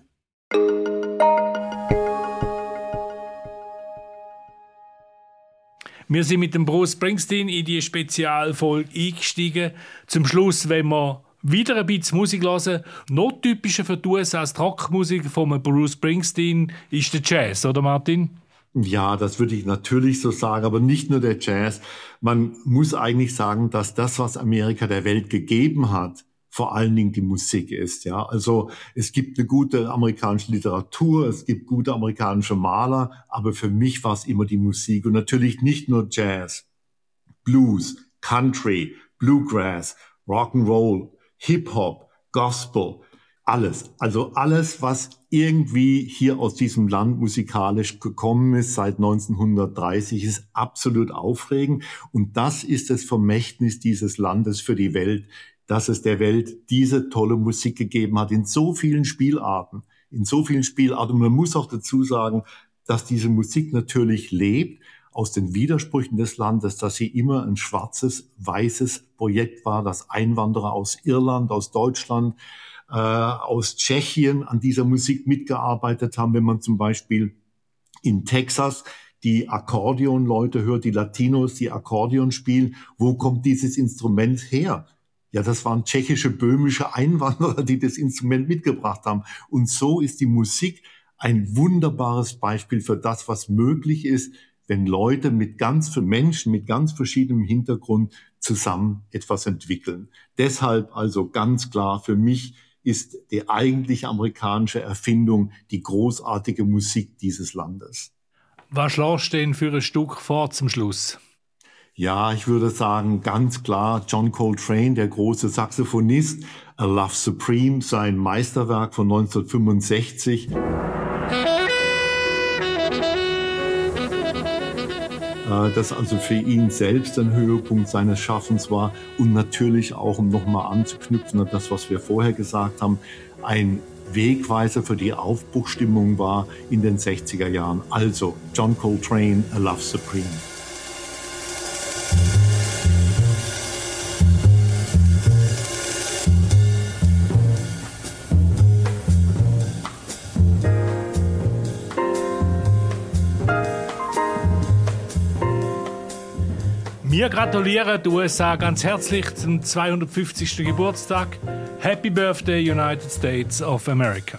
Wir sind mit dem Bruce Springsteen in die Spezialfolge eingestiegen. Zum Schluss, wenn wir wieder ein bisschen Musik hören, noch typischer für die USA als Rockmusik von Bruce Springsteen ist der Jazz, oder Martin? Ja, das würde ich natürlich so sagen, aber nicht nur der Jazz. Man muss eigentlich sagen, dass das, was Amerika der Welt gegeben hat, vor allen Dingen die Musik ist, ja. Also es gibt eine gute amerikanische Literatur, es gibt gute amerikanische Maler, aber für mich war es immer die Musik und natürlich nicht nur Jazz, Blues, Country, Bluegrass, Rock'n'Roll, Hip-Hop, Gospel, alles. Also alles, was irgendwie hier aus diesem Land musikalisch gekommen ist seit 1930, ist absolut aufregend und das ist das Vermächtnis dieses Landes für die Welt, dass es der Welt diese tolle Musik gegeben hat in so vielen Spielarten. Und man muss auch dazu sagen, dass diese Musik natürlich lebt aus den Widersprüchen des Landes, dass sie immer ein schwarzes, weißes Projekt war, dass Einwanderer aus Irland, aus Deutschland, aus Tschechien an dieser Musik mitgearbeitet haben. Wenn man zum Beispiel in Texas die Akkordeonleute hört, die Latinos, die Akkordeon spielen, wo kommt dieses Instrument her? Ja, das waren tschechische, böhmische Einwanderer, die das Instrument mitgebracht haben. Und so ist die Musik ein wunderbares Beispiel für das, was möglich ist, wenn Leute Menschen mit ganz verschiedenem Hintergrund zusammen etwas entwickeln. Deshalb also ganz klar, für mich ist die eigentliche amerikanische Erfindung die großartige Musik dieses Landes. Was schlägst du denn für ein Stück vor zum Schluss? Ja, ich würde sagen, ganz klar, John Coltrane, der große Saxophonist, A Love Supreme, sein Meisterwerk von 1965. Das also für ihn selbst ein Höhepunkt seines Schaffens war und natürlich auch, um nochmal anzuknüpfen an das, was wir vorher gesagt haben, ein Wegweiser für die Aufbruchstimmung war in den 60er Jahren. Also John Coltrane, A Love Supreme. Wir gratulieren den USA ganz herzlich zum 250. Geburtstag. Happy Birthday, United States of America.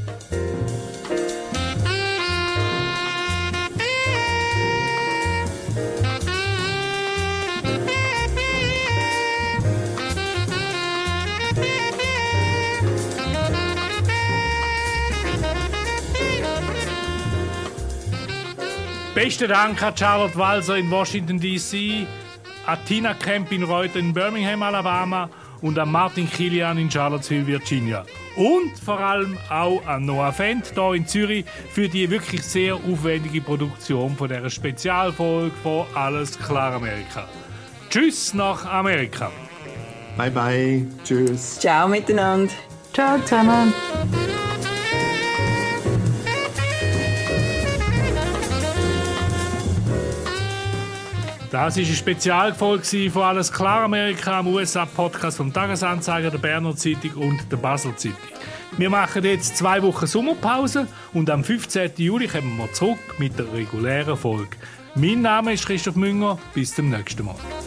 Besten Dank an Charlotte Walser in Washington, D.C., an Tina Kemp in Reuter in Birmingham, Alabama und an Martin Kilian in Charlottesville, Virginia. Und vor allem auch an Noah Fendt hier in Zürich für die wirklich sehr aufwendige Produktion von dieser Spezialfolge von Alles klar Amerika. Tschüss nach Amerika. Bye bye. Tschüss. Ciao miteinander. Ciao zusammen. Das war eine Spezialfolge von Alles klar Amerika, am USA-Podcast vom Tagesanzeiger, der Berner Zeitung und der Basel Zeitung. Wir machen jetzt 2 Wochen Sommerpause und am 15. Juli kommen wir zurück mit der regulären Folge. Mein Name ist Christoph Münger. Bis zum nächsten Mal.